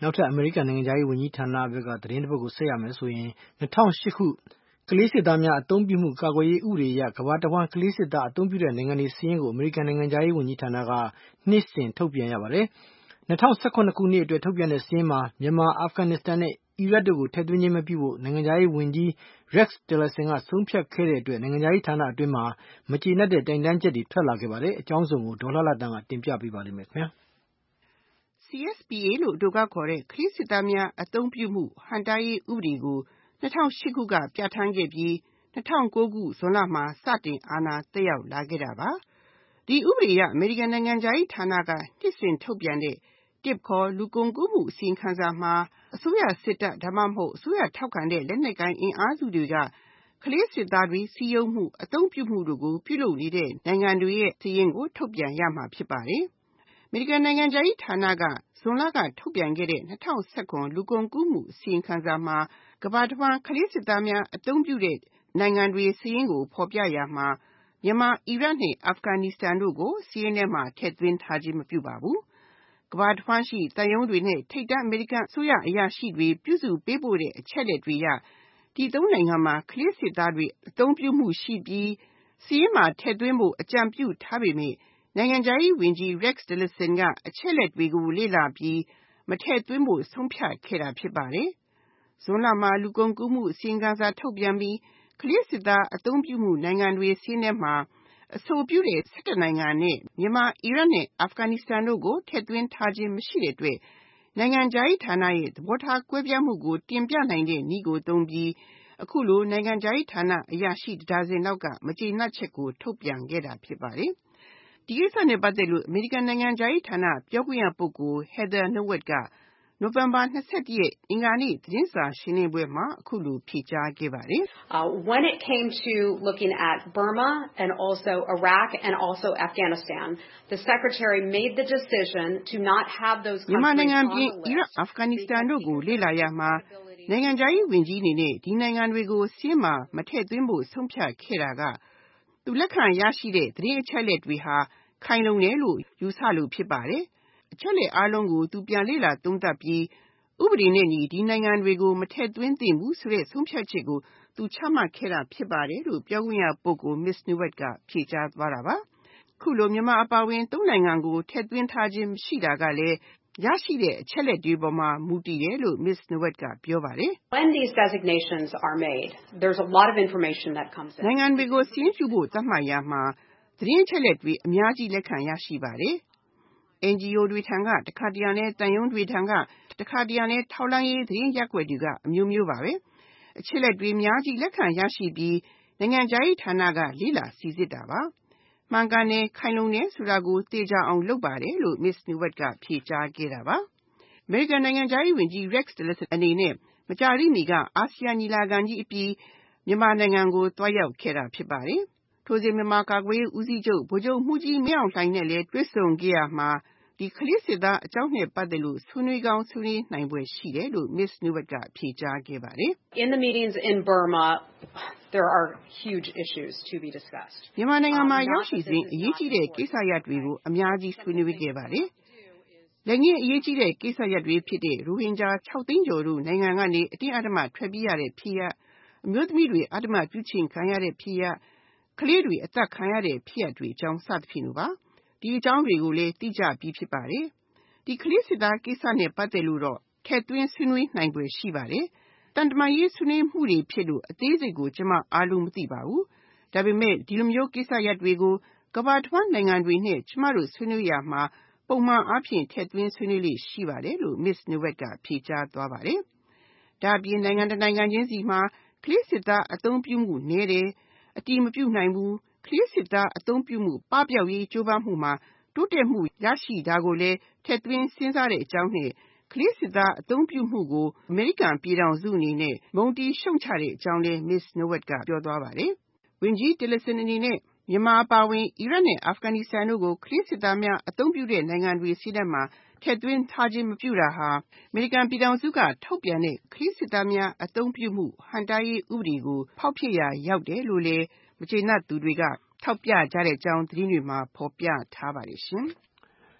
နောက်ထပ်အမေရိကန်နိုင်ငံခြားရေးဝန်ကြီးဌာနဘက်ကသတင်းတစ်ပုဒ်ကိုဆက်ရမယ်ဆိုရင်2008ခုကလေးစစ်သားများအသုံးပြုမှုကာကွယ်ရေးဥပဒေအရကမ္ဘာတစ်ဝန်းကလေးစစ်သားအသုံးပြုတဲ့နိုင်ငံတွေစာရင်းကိုအမေရိကန်နိုင်ငံခြားရေးဝန်ကြီးဌာနကနှစ်စဉ်ထုတ်ပြန်ရပါတယ်။2018ခုနှစ်အတွက်ထုတ်ပြန်တဲ့စာရင်းမှာမြန်မာ၊အာဖဂန်နစ္စတန်နဲ့အီရတ်တို့ကိုထည့်သွင်းခြင်းမပြုဖို့နိုင်ငံခြားရေးဝန်ကြီး Rex Tillerson ကဆုံးဖြတ်ခဲ့တဲ့အတွက်နိုင်ငံခြားရေးဌာနအတွင်းမှာမကျေနပ်တဲ့တိုင်တန်းချက်တွေထွက်လာခဲ့ပါတယ်။အကြောင်းစုံကိုဒေါ်လှလှတန်းကတင်ပြပေးပါလိမ့်မယ်ခင်ဗျာ။ CSPA လို့အတိုကောက်ခေါ်တဲ့ကလေးစစ်သားများအသုံးပြုမှုဟန့်တားရေးဥပဒေကို2008ခုကပြဋ္ဌာန်းခဲ့ပြီး2009ခုဇွန်လမှာစတင်အာဏာသက်ရောက်လာခဲ့တာပါ။ဒီဥပဒေအရအမေရိကန်နိုင်ငံခြားရေးဌာနကနှစ်စဉ်ထုတ်ပြန်တဲ့တစ်ခေါ်လူကုန်ကူးမှုအစီရင်ခံစာမှာအစိုးရစစ်တပ်ဒါမှမဟုတ်အစိုးရထောက်ခံတဲ့လက်နက်ကိုင်အင်အားစုတွေကကလေးစစ်သားတွေစီးရုံးမှုအသုံးပြုမှုတို့ကိုပြုလုပ်နေတဲ့နိုင်ငံတွေရဲ့စာရင်းကိုထုတ်ပြန်ရမှာဖြစ်ပါတယ်။အမေရိကန်နိုင်ငံခြားရေးဌာနကဇွန်လကထုတ်ပြန်ခဲ့တဲ့2019လူကုန်ကူးမှုအစီရင်ခံစာမှာကမ္ဘာတစ်ဝန်းကလေးစစ်သားများအသုံးပြုတဲ့နိုင်ငံတွေစာရင်းကိုဖော်ပြရမှာမြန်မာ၊အီရတ်နဲ့အာဖဂန်နစ္စတန်တို့ကိုစာရင်းထဲမှာထည့်သွင်းထားခြင်းမပြုပါဘူး။ကမ္ဘာတစ်ဝန်းရှိသံရုံးတွေနဲ့ထိပ်တန်းအမေရိကန်အစိုးရအရာရှိတွေပြုစုပေးပို့တဲ့အချက်အလက်တွေအရဒီသုံးနိုင်ငံမှာကလေးစစ်သားတွေအသုံးပြုမှုရှိပြီးစာရင်းမှာထည့်သွင်းဖို့အကြံပြုထားပေမယ့်နိုင်ငံခြားရေးဝန်ကြီး Rex Tillerson ကအချက်အလက်တွေကိုလေ့လာပြီးမထည့်သွင်းဖို့ဆုံးဖြတ်ခဲ့တာဖြစ်ပါတယ်။ဇွန်လမှာလူကုန်ကူးမှုအစီရင်ခံစာထုတ်ပြန်ပြီးကလေးစစ်သားအသုံးပြုမှုနိုင်ငံတွေစာရင်းထဲမှာအဆိုပြုတဲ့17နိုင်ငံနဲ့မြန်မာ၊အီရတ်နဲ့အာဖဂန်နစ္စတန်တို့ကိုထည့်သွင်းထားခြင်းမရှိတဲ့အတွက်နိုင်ငံခြားရေးဌာနရဲ့သဘောထားကွဲပြားမှုကိုတင်ပြနိုင်တဲ့နည်းကိုသုံးပြီးအခုလိုနိုင်ငံခြားရေးဌာနအရာရှိတစ်ဒါဇင်လောက်ကမကျေနပ်ချက်ကိုထုတ်ပြန်ခဲ့တာဖြစ်ပါတယ်။ဒီကိစ္စနဲ့ပတ်သက်လို့အမေရိကန်နိုင်ငံခြားရေးဌာနပြောခွင့်ရပုဂ္ဂိုလ် Heather Nauert ကနိုဝင်ဘာ21ရက်အင်္ဂါနေ့သတင်းစာရှင်းလင်းပွဲမှာအခုလိုဖြေကြားခဲ့ပါတယ်။ When it came to looking at Burma and also Iraq and also Afghanistan, the Secretary made the decision to not have those countries on the list. မြန်မာနိုင်ငံပြင်အီရတ်၊အာဖဂန်နစ္စတန်တို့ကိုလေ့လာရမှာနိုင်ငံခြားရေးဝန်ကြီးအနေနဲ့ဒီနိုင်ငံတွေကိုစာရင်းမှာမထည့်သွင်းဖို့ဆုံးဖြတ်ခဲ့တာကသူလက်ခံရရှိတဲ့သတင်းအချက်အလက်တွေဟာခိုင်လုံတယ်လို့ယူဆလို့ဖြစ်ပါတယ်။အချက်အလက်အားလုံးကိုသူပြန်လေ့လာသုံးသပ်ပြီးဥပဒေနဲ့ညီဒီနိုင်ငံတွေကိုမထည့်သွင်းသင့်ဘူးဆိုတဲ့ဆုံးဖြတ်ချက်ကိုသူချမှတ်ခဲ့တာဖြစ်ပါတယ်လို့ပြောခွင့်ရပုဂ္ဂိုလ် Miss Nauert ကဖြေကြားသွားတာပါ။အခုလိုမြန်မာအပါအဝင်3နိုင်ငံကိုထည့်သွင်းထားခြင်းမရှိတာကလည်းရရှိတဲ့အချက်အလက်တွေပေါ်မှာမူတည်တယ်လို့ Miss Nauert ကပြောပါတယ်။ When these designations are made, there's a lot of information that comes in. နိုင်ငံတွေကိုစာရင်းပြုဖို့သတ်မှတ်ရမှာသတင်းအချက်အလက်တွေအများကြီးလက်ခံရရှိပါတယ်။ NGO တွေထံကတခါတရံနဲ့တန်ယုံတွေထံကတခါတရံနဲ့ထောက်လှမ်းရေးသတင်းရပ်ကွက်တွေကအမျိုးမျိုးပါပဲ။အချက်အလက်တွေအများကြီးလက်ခံရရှိပြီးနိုင်ငံခြားရေးဌာနကလေ့လာစိစစ်တာပါ။မှန်ကန်တယ်ခိုင်လုံတယ်ဆိုတာကိုသေချာအောင်လုပ်ပါတယ်လို့ Miss Nauert ကဖြေကြားခဲ့တာပါ။အမေရိကန်နိုင်ငံခြားရေးဝန်ကြီး Rex Tillerson အနေနဲ့မကြာသေးမီကအာဆီယံညီလာခံကြီးအပြီးမြန်မာနိုင်ငံကိုသွားရောက်ခဲ့တာဖြစ်ပါတယ်။ထိုစဉ်မြန်မာကာကွယ်ရေးဦးစီးချုပ်ဗိုလ်ချုပ်မှူးကြီးမင်းအောင်လှိုင်နဲ့လည်းတွေ့ဆုံခဲ့ရမှာဒီကလေးစစ်သားအကြောင်းနဲ့ပတ်သက်လို့ဆွေးနွေးကောင်းဆွေးနွေးနိုင်ဖွယ်ရှိတယ်လို့ Miss Nauert ကဖြေကြားခဲ့ပါတယ်။ In the meetings in Burma, there are huge issues to be discussed. မြန်မာနိုင်ငံမှာရောက်ရှိစဉ်အရေးကြီးတဲ့ကိစ္စရပ်တွေကိုအများကြီးဆွေးနွေးခဲ့ပါတယ်။လက်ငင်းအရေးကြီးတဲ့ကိစ္စရပ်တွေဖြစ်တဲ့ရိုဟင်ဂျာ6သိန်းကျော်တို့နိုင်ငံကနေအတင်းအဓမ္မထွက်ပြေးရတဲ့ဖြစ်ရပ်အမျိုးသမီးတွေအဓမ္မပြုကျင့်ခံရတဲ့ဖြစ်ရပ်ကလေးတွေအသက်ခံရတဲ့ဖြစ်ရပ်တွေအကြောင်းစသဖြင့်တို့ပါဒီအကြောင်းတွေကိုလည်းသိကြပြီးဖြစ်ပါတယ်ဒီကလေးစစ်သားကိစ္စနဲ့ပတ်သက်လို့တော့ထည့်သွင်းဆွေးနွေးနိုင်ဖွယ်ရှိပါတယ်တန်တမာရေးဆွေးနွေးမှုတွေဖြစ်လို့အသေးစိတ်ကိုကျွန်မအားလုံးမသိပါဘူးဒါပေမဲ့ဒီလိုမျိုးကိစ္စရပ်တွေကိုကမ္ဘာတစ်ဝန်းနိုင်ငံတွေနဲ့ကျွန်မတို့ဆွေးနွေးရမှာပုံမှန်အားဖြင့်ထည့်သွင်းဆွေးနွေးလေ့ရှိပါတယ်လို့ Miss Nauert ကဖြေကြားသွားပါတယ်။ဒါ့အပြင်နိုင်ငံတနိုင်ငံချင်းစီမှာကလေးစစ်သားအသုံးပြုမှုနည်းတယ်အတည်မပြုနိုင်ဘူးကလေးစစ်သားအသုံးပြုမှုပပျောက်ရေးကြိုးပမ်းမှုမှာတိုးတက်မှုရရှိတာကိုလည်းထည့်သွင်းစဉ်းစားတဲ့အကြောင်းနဲ့ကလေးစစ်သားအသုံးပြုမှုကိုအမေရိကန်ပြည်ထောင်စုအနေနဲ့မုန်းတီးရှုတ်ချတဲ့အကြောင်းလည်း Miss Nauert ကပြောသွားပါတယ်။ဝန်ကြီး Tillerson အနေနဲ့မြန်မာအပါအဝင်အီရတ်နဲ့အာဖဂန်နစ္စတန်တို့ကိုကလေးစစ်သားများအသုံးပြုတဲ့နိုင်ငံတွေစီးတဲ့မှာထည့်သွင်းထားခြင်းမပြုတာဟာအမေရိကန်ပြည်ထောင်စုကထုတ်ပြန်တဲ့ကလေးစစ်သားများအသုံးပြုမှုဟန့်တားရေးဥပဒေကိုဖောက်ဖျက်ရာရောက်တယ်လို့လည်းမကျေနပ်သူတွေကထောက်ပြကြတဲ့အကြောင်းသတင်းတွေမှာဖော်ပြထားပါတယ်ရှင်။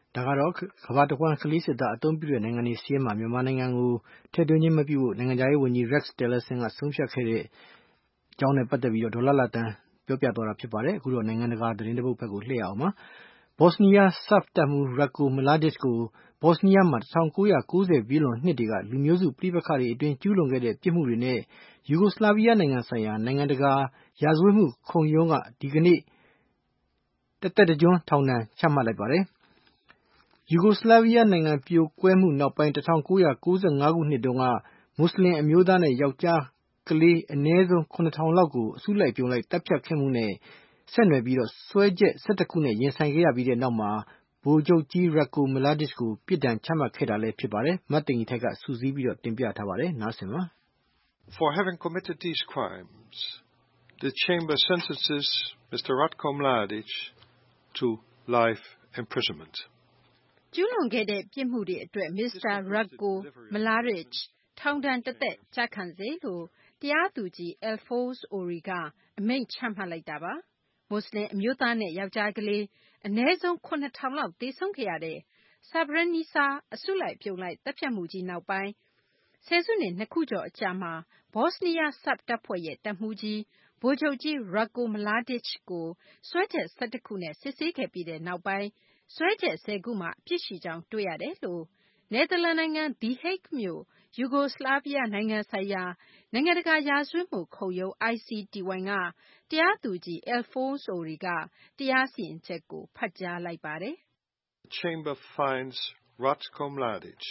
ဒါကတော့ကမ္ဘာတဝန်းကလေးစစ်သားအသုံးပြုတဲ့နိုင်ငံတွေစီးမှာမြန်မာနိုင်ငံကိုထည့်သွင်းခြင်းမပြုဖို့နိုင်ငံခြားရေးဝန်ကြီး Rex Tillerson ကဆုံးဖြတ်ခဲ့တဲ့အကြောင်းနဲ့ပတ်သက်ပြီးဒေါ်လာတန်ပြောပြသွားတာဖြစ်ပါတယ်အခုတော့နိုင်ငံတကာသတင်းတစ်ပုဒ်ဘက်ကိုလှည့်အောင်ပါဘော့စနီးယားဆပ်တပ်မှူး Ratko Mladic ကိုဘော့စနီးယားမှာ1990ပြည့်လွန်နှစ်တွေကလူမျိုးစုပဋိပက္ခတွေအတွင်းကျူးလွန်ခဲ့တဲ့ပြစ်မှုတွေနဲ့ယူဂိုစလာဗီးယားနိုင်ငံဆိုင်ရာနိုင်ငံတကာရာဇဝတ်မှုခုံရုံးကဒီကနေ့တသက်တကျွန်းထောင်ဒဏ်ချမှတ်လိုက်ပါတယ်ယူဂိုစလာဗီးယားနိုင်ငံပြိုကွဲမှုနောက်ပိုင်း1995ခုနှစ်တုန်းကမွတ်စလင်အမျိုးသားနဲ့ယောက်ျားကလေးအနည်းဆုံး9000လောက်ကိုအစုလိုက်ပြုံလိုက်တပ်ဖြတ်ခဲ့မှုနဲ့ဆက်နွယ်ပြီးစွဲချက်17ခုနဲ့ရင်ဆိုင်ခဲ့ရပြီးတဲ့နောက်မှာဗိုလ်ချုပ်ကြီး Ratko Mladic ကိုပြစ်ဒဏ်ချမှတ်ခဲ့တာလည်းဖြစ်ပါတယ်မတ်တင်ကြီးထက်ကစူးစီးပြီးတင်ပြထားပါတယ်နားဆင်ပါ For having committed these crimes, the chamber sentences Mr. Ratko Mladic to life imprisonment. ကျူးလွန်ခဲ့တဲ့ပြစ်မှုတွေအတွက် Mr. Ratko Mladic ထောင်ဒဏ်တစ်သက်ကျခံစေလို့တရားသူကြီး Alphonse Ori ကအမိန့်ချမှတ်လိုက်တာပါမွတ်စလင်အမျိုးသားနဲ့ယောက်ျားကလေးအနည်းဆုံး9000လောက်သေဆုံးခဲ့ရတဲ့ Srebrenica အစုလိုက်ပြုံလိုက်တပ်ဖြတ်မှုကြီးနောက်ပိုင်းဆယ်စုနှစ်2ခုကျော်အကြာမှာဘော့စနီးယားဆပ်တပ်ဖွဲ့ရဲ့တပ်မှူးကြီးဗိုလ်ချုပ်ကြီး Ratko Mladic ကိုစွဲချက်17ခုနဲ့စစ်ဆေးခဲ့ပြီးတဲ့နောက်ပိုင်းစွဲချက်10ခုမှာအပြစ်ရှိကြောင်းတွေ့ရတယ်လို့နယ်သာလန်နိုင်ငံ The Hague မြို့ယူဂိုစလာဗီးယားနိုင်ငံဆိုင်ရာနိုင်ငံတကာရာဇဝတ်မှုခုံရုံး ICTY ကတရားသူကြီး Alphonse Ori ကတရားစီရင်ချက်ကိုဖတ်ကြားလိုက်ပါတယ် The chamber finds Ratko Mladic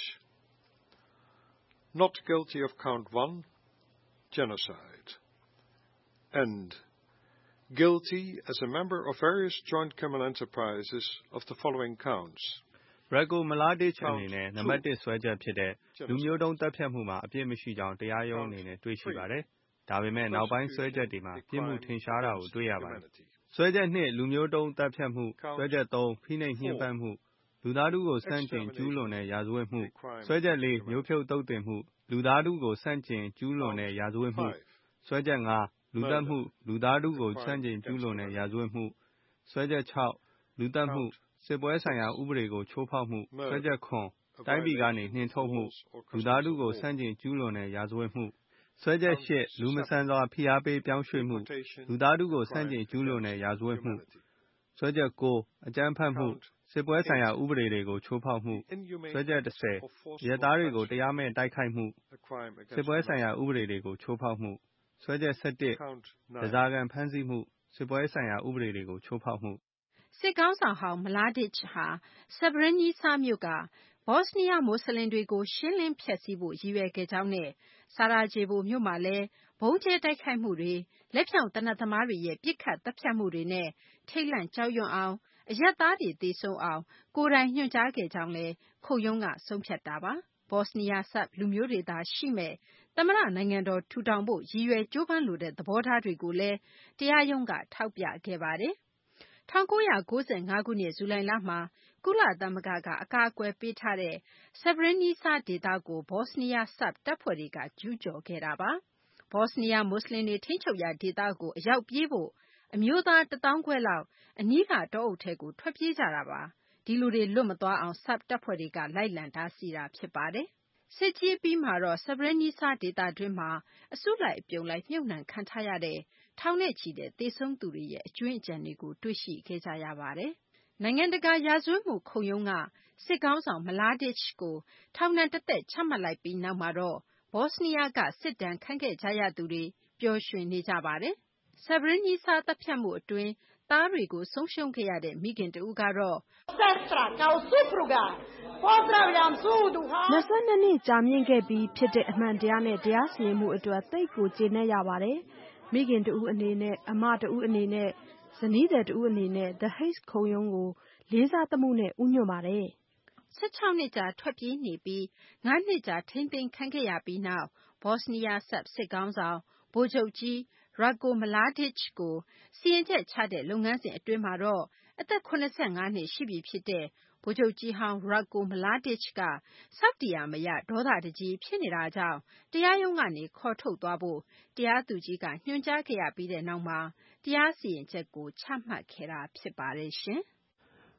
not guilty of count 1 genocide and guilty as a member of various joint criminal enterprises of the following counts Ratko Mladic အနေနဲ့နံပါတ်1စွဲချက်ဖြစ်တဲ့လူမျိုးတုံးတပ်ဖြတ်မှုမှာအပြစ်မရှိကြောင်းတရားရုံးအနေနဲ့တွေ့ရှိပါတယ်။ဒါပေမဲ့နောက်ပိုင်းစွဲချက်တွေမှာပြစ်မှုထင်ရှားတာကိုတွေ့ရပါတယ်။စွဲချက်2လူမျိုးတုံးတပ်ဖြတ်မှုစွဲချက်3ဖိနှိပ်ညှဉ်းပန်းမှုလူသားထုကိုစန့်ကျင်ကျူးလွန်တဲ့ရာဇဝတ်မှုစွဲချက်4မျိုးဖြုတ်သုတ်သင်မှုလူသားထုကိုစန့်ကျင်ကျူးလွန်တဲ့ရာဇဝတ်မှုစွဲချက်5လူသတ်မှုလူသားထုကိုစန့်ကျင်ကျူးလွန်တဲ့ရာဇဝတ်မှုစွဲချက်6လူသတ်မှုစစ်ပွဲဆိုင်ရာဥပဒေကိုချိုးဖောက်မှုစွဲချက်9တိုင်းပြည်ကနေနှင်ထုတ်မှုလူသားထုကိုစန့်ကျင်ကျူးလွန်တဲ့ရာဇဝတ်မှုစွဲချက်8လူမဆန်စွာဖိအားပေးပြောင်းရွှေ့မှုလူသားထုကိုစန့်ကျင်ကျူးလွန်တဲ့ရာဇဝတ်မှုစွဲချက်9အကြမ်းဖက်မှုစစ်ပွဲဆိုင်ရာဥပဒေတွေကိုချိုးဖောက်မှုစွဲချက်10ရဲသားတွေကိုတရားမဲ့တိုက်ခိုက်မှုစစ်ပွဲဆိုင်ရာဥပဒေတွေကိုချိုးဖောက်မှုစွဲချက်17ဒဇာခံဖမ်းဆီးမှုစစ်ပွဲဆိုင်ရာဥပဒေတွေကိုချိုးဖောက်မှုစစ်ကောင်းဆောင်ဟောင်း Mladic ဟာ Srebrenica မြို့ကဘော့စနီးယားမွတ်စလင်တွေကိုရှင်းလင်းဖျက်ဆီးဖို့ရည်ရွယ်ခဲ့ကြောင်းနဲ့ဆာရာဂျေဗိုမြို့မှာလည်းဗုံးကျဲတိုက်ခိုက်မှုတွေလက်ဖြောင့်သေနတ်သမားတွေရဲ့ပစ်ခတ်တပ်ဖြတ်မှုတွေနဲ့ထိတ်လန့်ကြောက်ရွံ့အောင်အရပ်သားတွေသေဆုံးအောင်ကိုယ်တိုင်ညွှန်ကြားခဲ့ကြောင်းလည်းခုံရုံးကဆုံးဖြတ်တာပါဘော့စနီးယားဆပ်လူမျိုးတွေသာရှိမဲ့သမ္မတနိုင်ငံတော်ထူထောင်ဖို့ရည်ရွယ်ကြိုးပမ်းလိုတဲ့သဘောထားတွေကိုလည်းတရားရုံးကထောက်ပြခဲ့ပါတယ်1995ခုနှစ်ဇူလိုင်လမှာကုလသမဂ္ဂကအကာအကွယ်ပေးထားတဲ့ Srebrenica ဒေသကိုဘော့စနီးယားဆပ်တပ်ဖွဲ့တွေကကျူးကျော်ခဲ့တာပါဘော့စနီးယားမွတ်စလင်တွေထိန်းချုပ်ရာဒေသကိုအရောက်ပြေးဖို့အမျိုးသား15000လောက်အနီးကတောအုပ်ထဲကိုထွက်ပြေးကြတာပါဒီလူတွေလွတ်မသွားအောင်ဆပ်တပ်ဖွဲ့တွေကလိုက်လံတားဆီးတာဖြစ်ပါတယ်စစ်ကြီးပြီးမှာတော့ Srebrenica ဒေသတွင်းမှာအစုလိုက်အပြုံလိုက်မြုပ်နှံခံထားရတဲ့ထောင်နဲ့ချီတဲ့သေဆုံးသူတွေရဲ့အကြွင်းအကျန်တွေကိုတွေ့ရှိခဲ့ကြရပါတယ်။နိုင်ငံတကာရာဇဝတ်မှုခုံရုံးကစစ်ကောင်းဆောင် Mladic ကိုထောင်ဒဏ်တစ်သက်ချမှတ်လိုက်ပြီးနောက်မှာတော့ဘော့စနီးယားကစစ်ဒဏ်ခံခဲ့ကြရသူတွေပျော်ရွှင်နေကြပါတယ်။ Srebrenica တပ်ဖြတ်မှုအတွင်းသားတွေကိုဆုံးရှုံးခဲ့ရတဲ့မိခင်တဦးကတော့ 22နှစ်ကြာမြင့်ခဲ့ပြီးဖြစ်တဲ့အမှန်တရားနဲ့တရားစီရင်မှုအတွက်သိပ်ကိုကျေနပ်ရပါတယ်။မိခင်တဦးအနေနဲ့အမတဦးအနေနဲ့ဇနီးသည်တဦးအနေနဲ့ The Hague ခုံရုံးကိုလေးစားသမှုနဲ့ဥညွှတ်ပါတယ် 16နှစ်ကြာထွက်ပြေးနေပြီး9နှစ်ကြာထိန်းသိမ်းခံခဲ့ရပြီးနောက်ဘော့စနီးယားဆပ်စစ်ကောင်းဆောင်ဗိုလ်ချုပ်ကြီး Ratko Mladic ကိုစီရင်ချက်ချတဲ့လုပ်ငန်းစဉ်အတွင်းမှာတော့အသက်85နှစ်ရှိပြီဖြစ်တဲ့ဗိုလ်ချုပ်ကြီးဟောင်း Ratko Mladic ကစောက်တရားမရဒေါသတကြီးဖြစ်နေတာကြောင့်တရားရုံးကနေခေါ်ထုတ်သွားဖို့တရားသူကြီးကညွှန်ကြားခဲ့ရပြီးတဲ့နောက်မှာတရားစီရင်ချက်ကိုချမှတ်ခဲ့တာဖြစ်ပါတယ်ရှင်။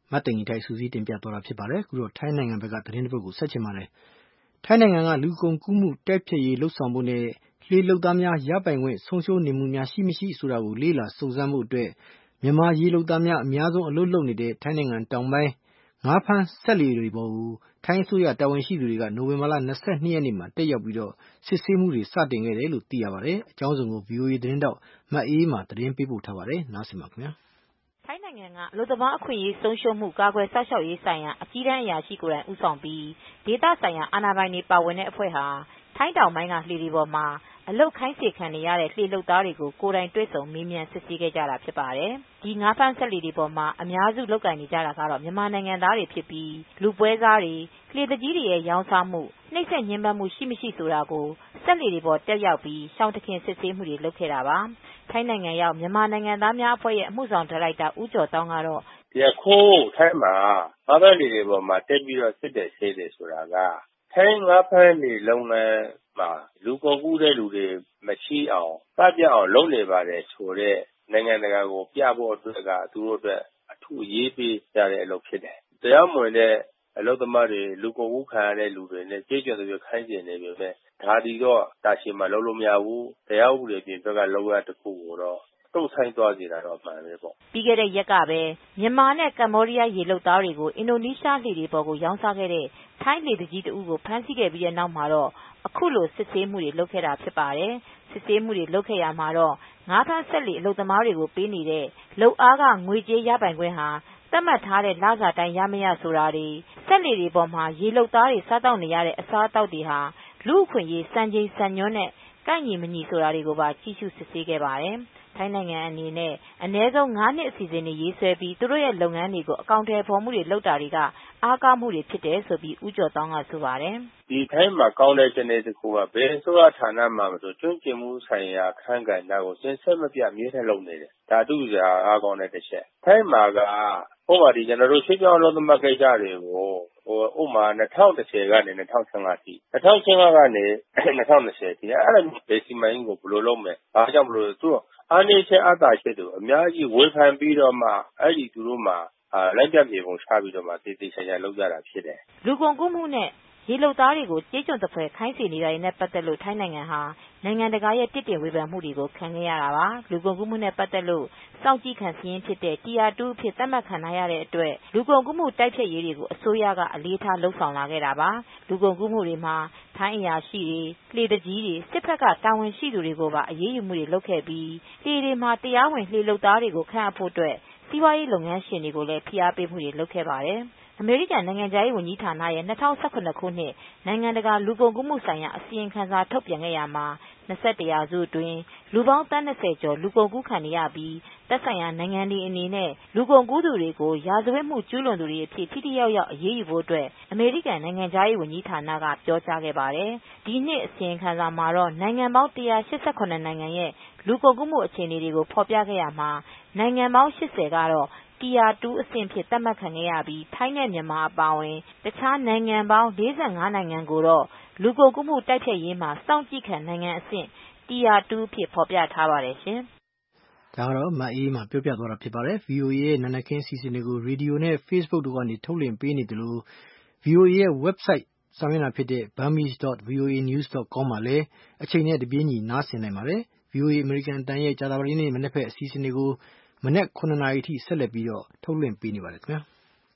မတ်တင်ကြီးတိုက်စူးစီးတင်ပြသွားတာဖြစ်ပါတယ်ခုတော့ထိုင်းနိုင်ငံဘက်ကသတင်းတစ်ပုဒ်ကိုဆက်ချင်ပါတယ်ထိုင်းနိုင်ငံကလူကုန်ကူးမှုတိုက်ဖျက်ရေးလှုပ်ဆောင်ဖို့နဲ့လှေလုပ်သားများရပိုင်ခွင့်ဆုံးရှုံးနေမှုများရှိမရှိဆိုတာကိုလေ့လာစုံစမ်းဖို့အတွက်မြန်မာရေလုပ်သားများအများဆုံးအလုပ်လုပ်နေတဲ့ထိုင်းနိုင်ငံတောင်ပိုင်းငါးဖမ်းစက်လှေတွေပေါ်ကိုထိုင်းအစိုးရတာဝန်ရှိသူတွေကနိုဝင်ဘာလ22ရက်နေ့မှာတက်ရောက်ပြီးတော့စစ်ဆေးမှုတွေစတင်ခဲ့တယ်လို့သိရပါတယ်အကြောင်းစုံကို VOA သတင်းတောက်မအေးမှာသတင်းပေးပို့ထားပါတယ်နားဆင်ပါခင်ဗျာထိုင်းနိုင်ငံကအလုပ်သမားအခွင့်အရေးဆုံးရှုံးမှုကာကွယ်စောင့်ရှောက်ရေးဆိုင်ရာအကြီးတန်းအရာရှိကိုယ်တိုင်ဦးဆောင်ပြီးဒေသဆိုင်ရာအာဏာပိုင်တွေပါဝင်တဲ့အဖွဲ့ဟာထိုင်းတောင်ပိုင်းကလှေတွေပေါ်မှာအလုပ်ခိုင်းစေခံနေရတဲ့လှေလုပ်သားတွေကိုကိုယ်တိုင်တွေ့ဆုံမေးမြန်းစစ်ဆေးခဲ့ကြတာဖြစ်ပါတယ်။ဒီငါးဖမ်းစက်လှေတွေပေါ်မှာအများစုလုပ်ကိုင်နေကြတာကတော့မြန်မာနိုင်ငံသားတွေဖြစ်ပြီးလူပွဲစားတွေလှေတကြီးတွေရဲ့ရောင်းစားမှုနှိပ်စက်ညှဉ်းပန်းမှုရှိမရှိဆိုတာကိုစက်လှေတွေပေါ်တက်ရောက်ပြီးရှောင်းတခင်စစ်ဆေးမှုတွေလုပ်ခဲ့တာပါ။ထိုင်းနိုင်ငံရောက်မြန်မာနိုင်ငံသားများအဖွဲ့ရဲ့အမှုဆောင်ဒါရိုက်တာဦးကျော်တောင်းကတော့ယခုထိုင်းမှာငါးဖမ်းလှေတွေပေါ်မှာတက်ပြီးတော့စစ်တယ်ဆေးတယ်ဆိုတာကထိုင်းငါးဖမ်းလှေလုပ်ငန်းမှာလူကုန်ကူးတဲ့လူတွေမရှိအောင်စပြအောင်လုပ်နေပါတယ်ဆိုတော့နိုင်ငံတကာကိုပြဖို့အတွက်ကသူတို့အတွက်အထူးရေးပေးကြတဲ့အလုပ်ဖြစ်တယ်။တရားမဝင်တဲ့အလုပ်သမားတွေလူကုန်ကူးခံရတဲ့လူတွေနဲ့ကြေးကျွံတွေခိုင်းကျင်နေပြီပဲဒါဒီတော့တာရှည်မှာလုပ်လို့မရဘူးတရားဥပဒေပြင်ဘက်ကလုပ်ရတဲ့ခုကိုတော့တုံ့ဆိုင်သွားစီတာတော့မှန်ပဲပေါ့ပြီးခဲ့တဲ့ရက်ကပဲမြန်မာနဲ့ကမ္ဘောဒီးယားရေလုပ်သားတွေကိုအင်ဒိုနီးရှားလှေတွေပေါ်ကိုရောင်းစားခဲ့တဲ့ထိုင်းလှေတကြီးတဦးကိုဖမ်းဆီးခဲ့ပြီးတဲ့နောက်မှာတော့အခုလိုစစ်ဆေးမှုတွေလုပ်ခဲ့တာဖြစ်ပါတယ်စစ်ဆေးမှုတွေလုပ်ခဲ့ရမှာတော့ငါးဖမ်းဆက်လှေအလုပ်သမားတွေကိုပေးနေတဲ့လုပ်အားကငွေကြေးရပိုင်ခွင့်ဟာသတ်မှတ်ထားတဲ့လစာတိုင်းရမရဆိုတာတွေစက်လှေတွေပေါ်မှာရေလုပ်သားတွေစားတောက်နေရတဲ့အစားအသောက်တွေဟာလူ့အခွင့်အရေးစံချိန်စံညွှန်းနဲ့ကိုက်ညီမညီဆိုတာတွေကိုပါကြည့်ရှုစစ်ဆေးခဲ့ပါတယ်ထိုင်းနိုင်ငံအနေနဲ့အနည်းဆုံး9နှစ်အစီအစဉ်တွေရေးဆွဲပြီးသူတို့ရဲ့လုပ်ငန်းတွေကိုအကောင့်ထဲပေါ်မှုတွေလုပ်တာတွေကအားကောင်းမှုတွေဖြစ်တယ်ဆိုပြီးဦးကျော်တောင်းကဆိုပါတယ်ဒီထိုင်းမှာကောင်းတဲ့ခြင်းတွေတခုကဘယ်ဆိုရဌာနမှာမဆိုကျွမ်းကျင်မှုဆိုင်ရာခန်းကဏ္ဍကိုစဉ်ဆက်မပြတ်မြဲတဲ့လုပ်နေတယ်ဒါတူစရာအားကောင်းတဲ့တစ်ချက်ထိုင်းမှာကဟိုမှာဒီကျွန်တော်တို့ရှင်းပြောင်းလို့သမတ်ကိစ္စတွေကိုဥမာ2010ကနေ2015ထိ2015ကနေ2020ထိအဲ့ဒါဘေစီမိုင်းကိုဘယ်လိုလုပ်မလဲဘာကြောင့်ဘယ်လိုသူအားနည်းချက်အသာချက်တို့အများကြီးဝေဖန်ပြီးတော့မှအဲ့ဒီသူတို့မှာလိုက်ပြမြေပုံချပြီးတော့မှတည်တည်ချာချာလုပ်ကြတာဖြစ်တယ်လူကုန်ကူးမှုနဲ့ရေလုပ်သားတွေကိုကြေးကျွန်တစ်ဖွဲခိုင်းစေနေတာတွေနဲ့ပတ်သက်လို့ထိုင်းနိုင်ငံဟာနိုင်ငံတကာရဲ့တစ်တင်ဝေဖန်မှုတွေကိုခံခဲ့ရတာပါလူကုန်ကူးမှုနဲ့ပတ်သက်လို့စောင့်ကြည့်ခံစည်းရင်းဖြစ်တဲ့ Tier 2အဖြစ်သတ်မှတ်ခံထားရတဲ့အတွက်လူကုန်ကူးမှုတိုက်ဖျက်ရေးတွေကိုအစိုးရကအလေးထားလှုံ့ဆော်လာခဲ့တာပါလူကုန်ကူးမှုတွေမှာထိုင်းအရာရှိတွေလှေတကြီးတွေစစ်ဖက်ကတာဝန်ရှိသူတွေကိုပါအရေးယူမှုတွေလုပ်ခဲ့ပြီးလှေတွေမှာတရားဝင်လှေလုပ်သားတွေကိုခန့်အပ်ဖို့အတွက်စီးပွားရေးလုပ်ငန်းရှင်တွေကိုလည်းဖိအားပေးမှုတွေလုပ်ခဲ့ပါတယ်အမေရိကန်နိုင်ငံခြားရေးဝန်ကြီးဌာနရဲ့2017ခုနှစ်နိုင်ငံတကာလူကုန်ကူးမှုဆိုင်ရာအစီရင်ခံစာထုတ်ပြန်ခဲ့ရမှာ21ရာစုအတွင်းလူပေါင်းသန်း20ကျော်လူကုန်ကူးခံရပြီးသက်ဆိုင်ရာနိုင်ငံတွေအနေနဲ့လူကုန်ကူးသူတွေကိုရာဇဝတ်မှုကျူးလွန်သူတွေအဖြစ်ထိထိရောက်ရောက်အရေးယူဖို့အတွက်အမေရိကန်နိုင်ငံခြားရေးဝန်ကြီးဌာနကပြောကြားခဲ့ပါတယ်။ဒီနှစ်အစီရင်ခံစာမှာတော့နိုင်ငံပေါင်း188နိုင်ငံရဲ့လူကုန်ကူးမှုအခြေအနေတွေကိုဖော်ပြခဲ့ရမှာနိုင်ငံပေါင်း80ကတော့Tier 2အဆင့်ဖြစ်သတ်မှတ်ခံခဲ့ရပြီးထိုင်းနဲ့မြန်မာအပါအဝင်တခြားနိုင်ငံပေါင်း45နိုင်ငံကိုတော့လူကုန်ကူးမှုတိုက်ဖျက်ရေးမှာစောင့်ကြည့်ခံနိုင်ငံအဆင့် Tier 2အဖြစ်ဖော်ပြထားပါတယ်ရှင်။ဒါကတော့မအေးမှာပြောပြသွားတာဖြစ်ပါတယ်။ VOA ရဲ့နာနာခင်းစီစဉ်တွေကိုရေဒီယိုနဲ့ Facebook တို့ကနေထုတ်လွှင့်ပေးနေတယ်လို့ VOA ရဲ့ website စာမျက်နှာဖြစ်တဲ့ burmese.voanews.com မှာလည်းအချိန်နဲ့တပြေးညီနားဆင်နိုင်ပါတယ်။ VOA အမေရိကန်အတန်းရဲ့ကြာသပတေးနေ့မနက်ဖက်အစီအစဉ်တွေကိုမနက်9 နာရီထိဆက်လက်ပြီးတော့ထုတ်လွှင့်ပေးနေပါတယ်ခင်ဗျာ။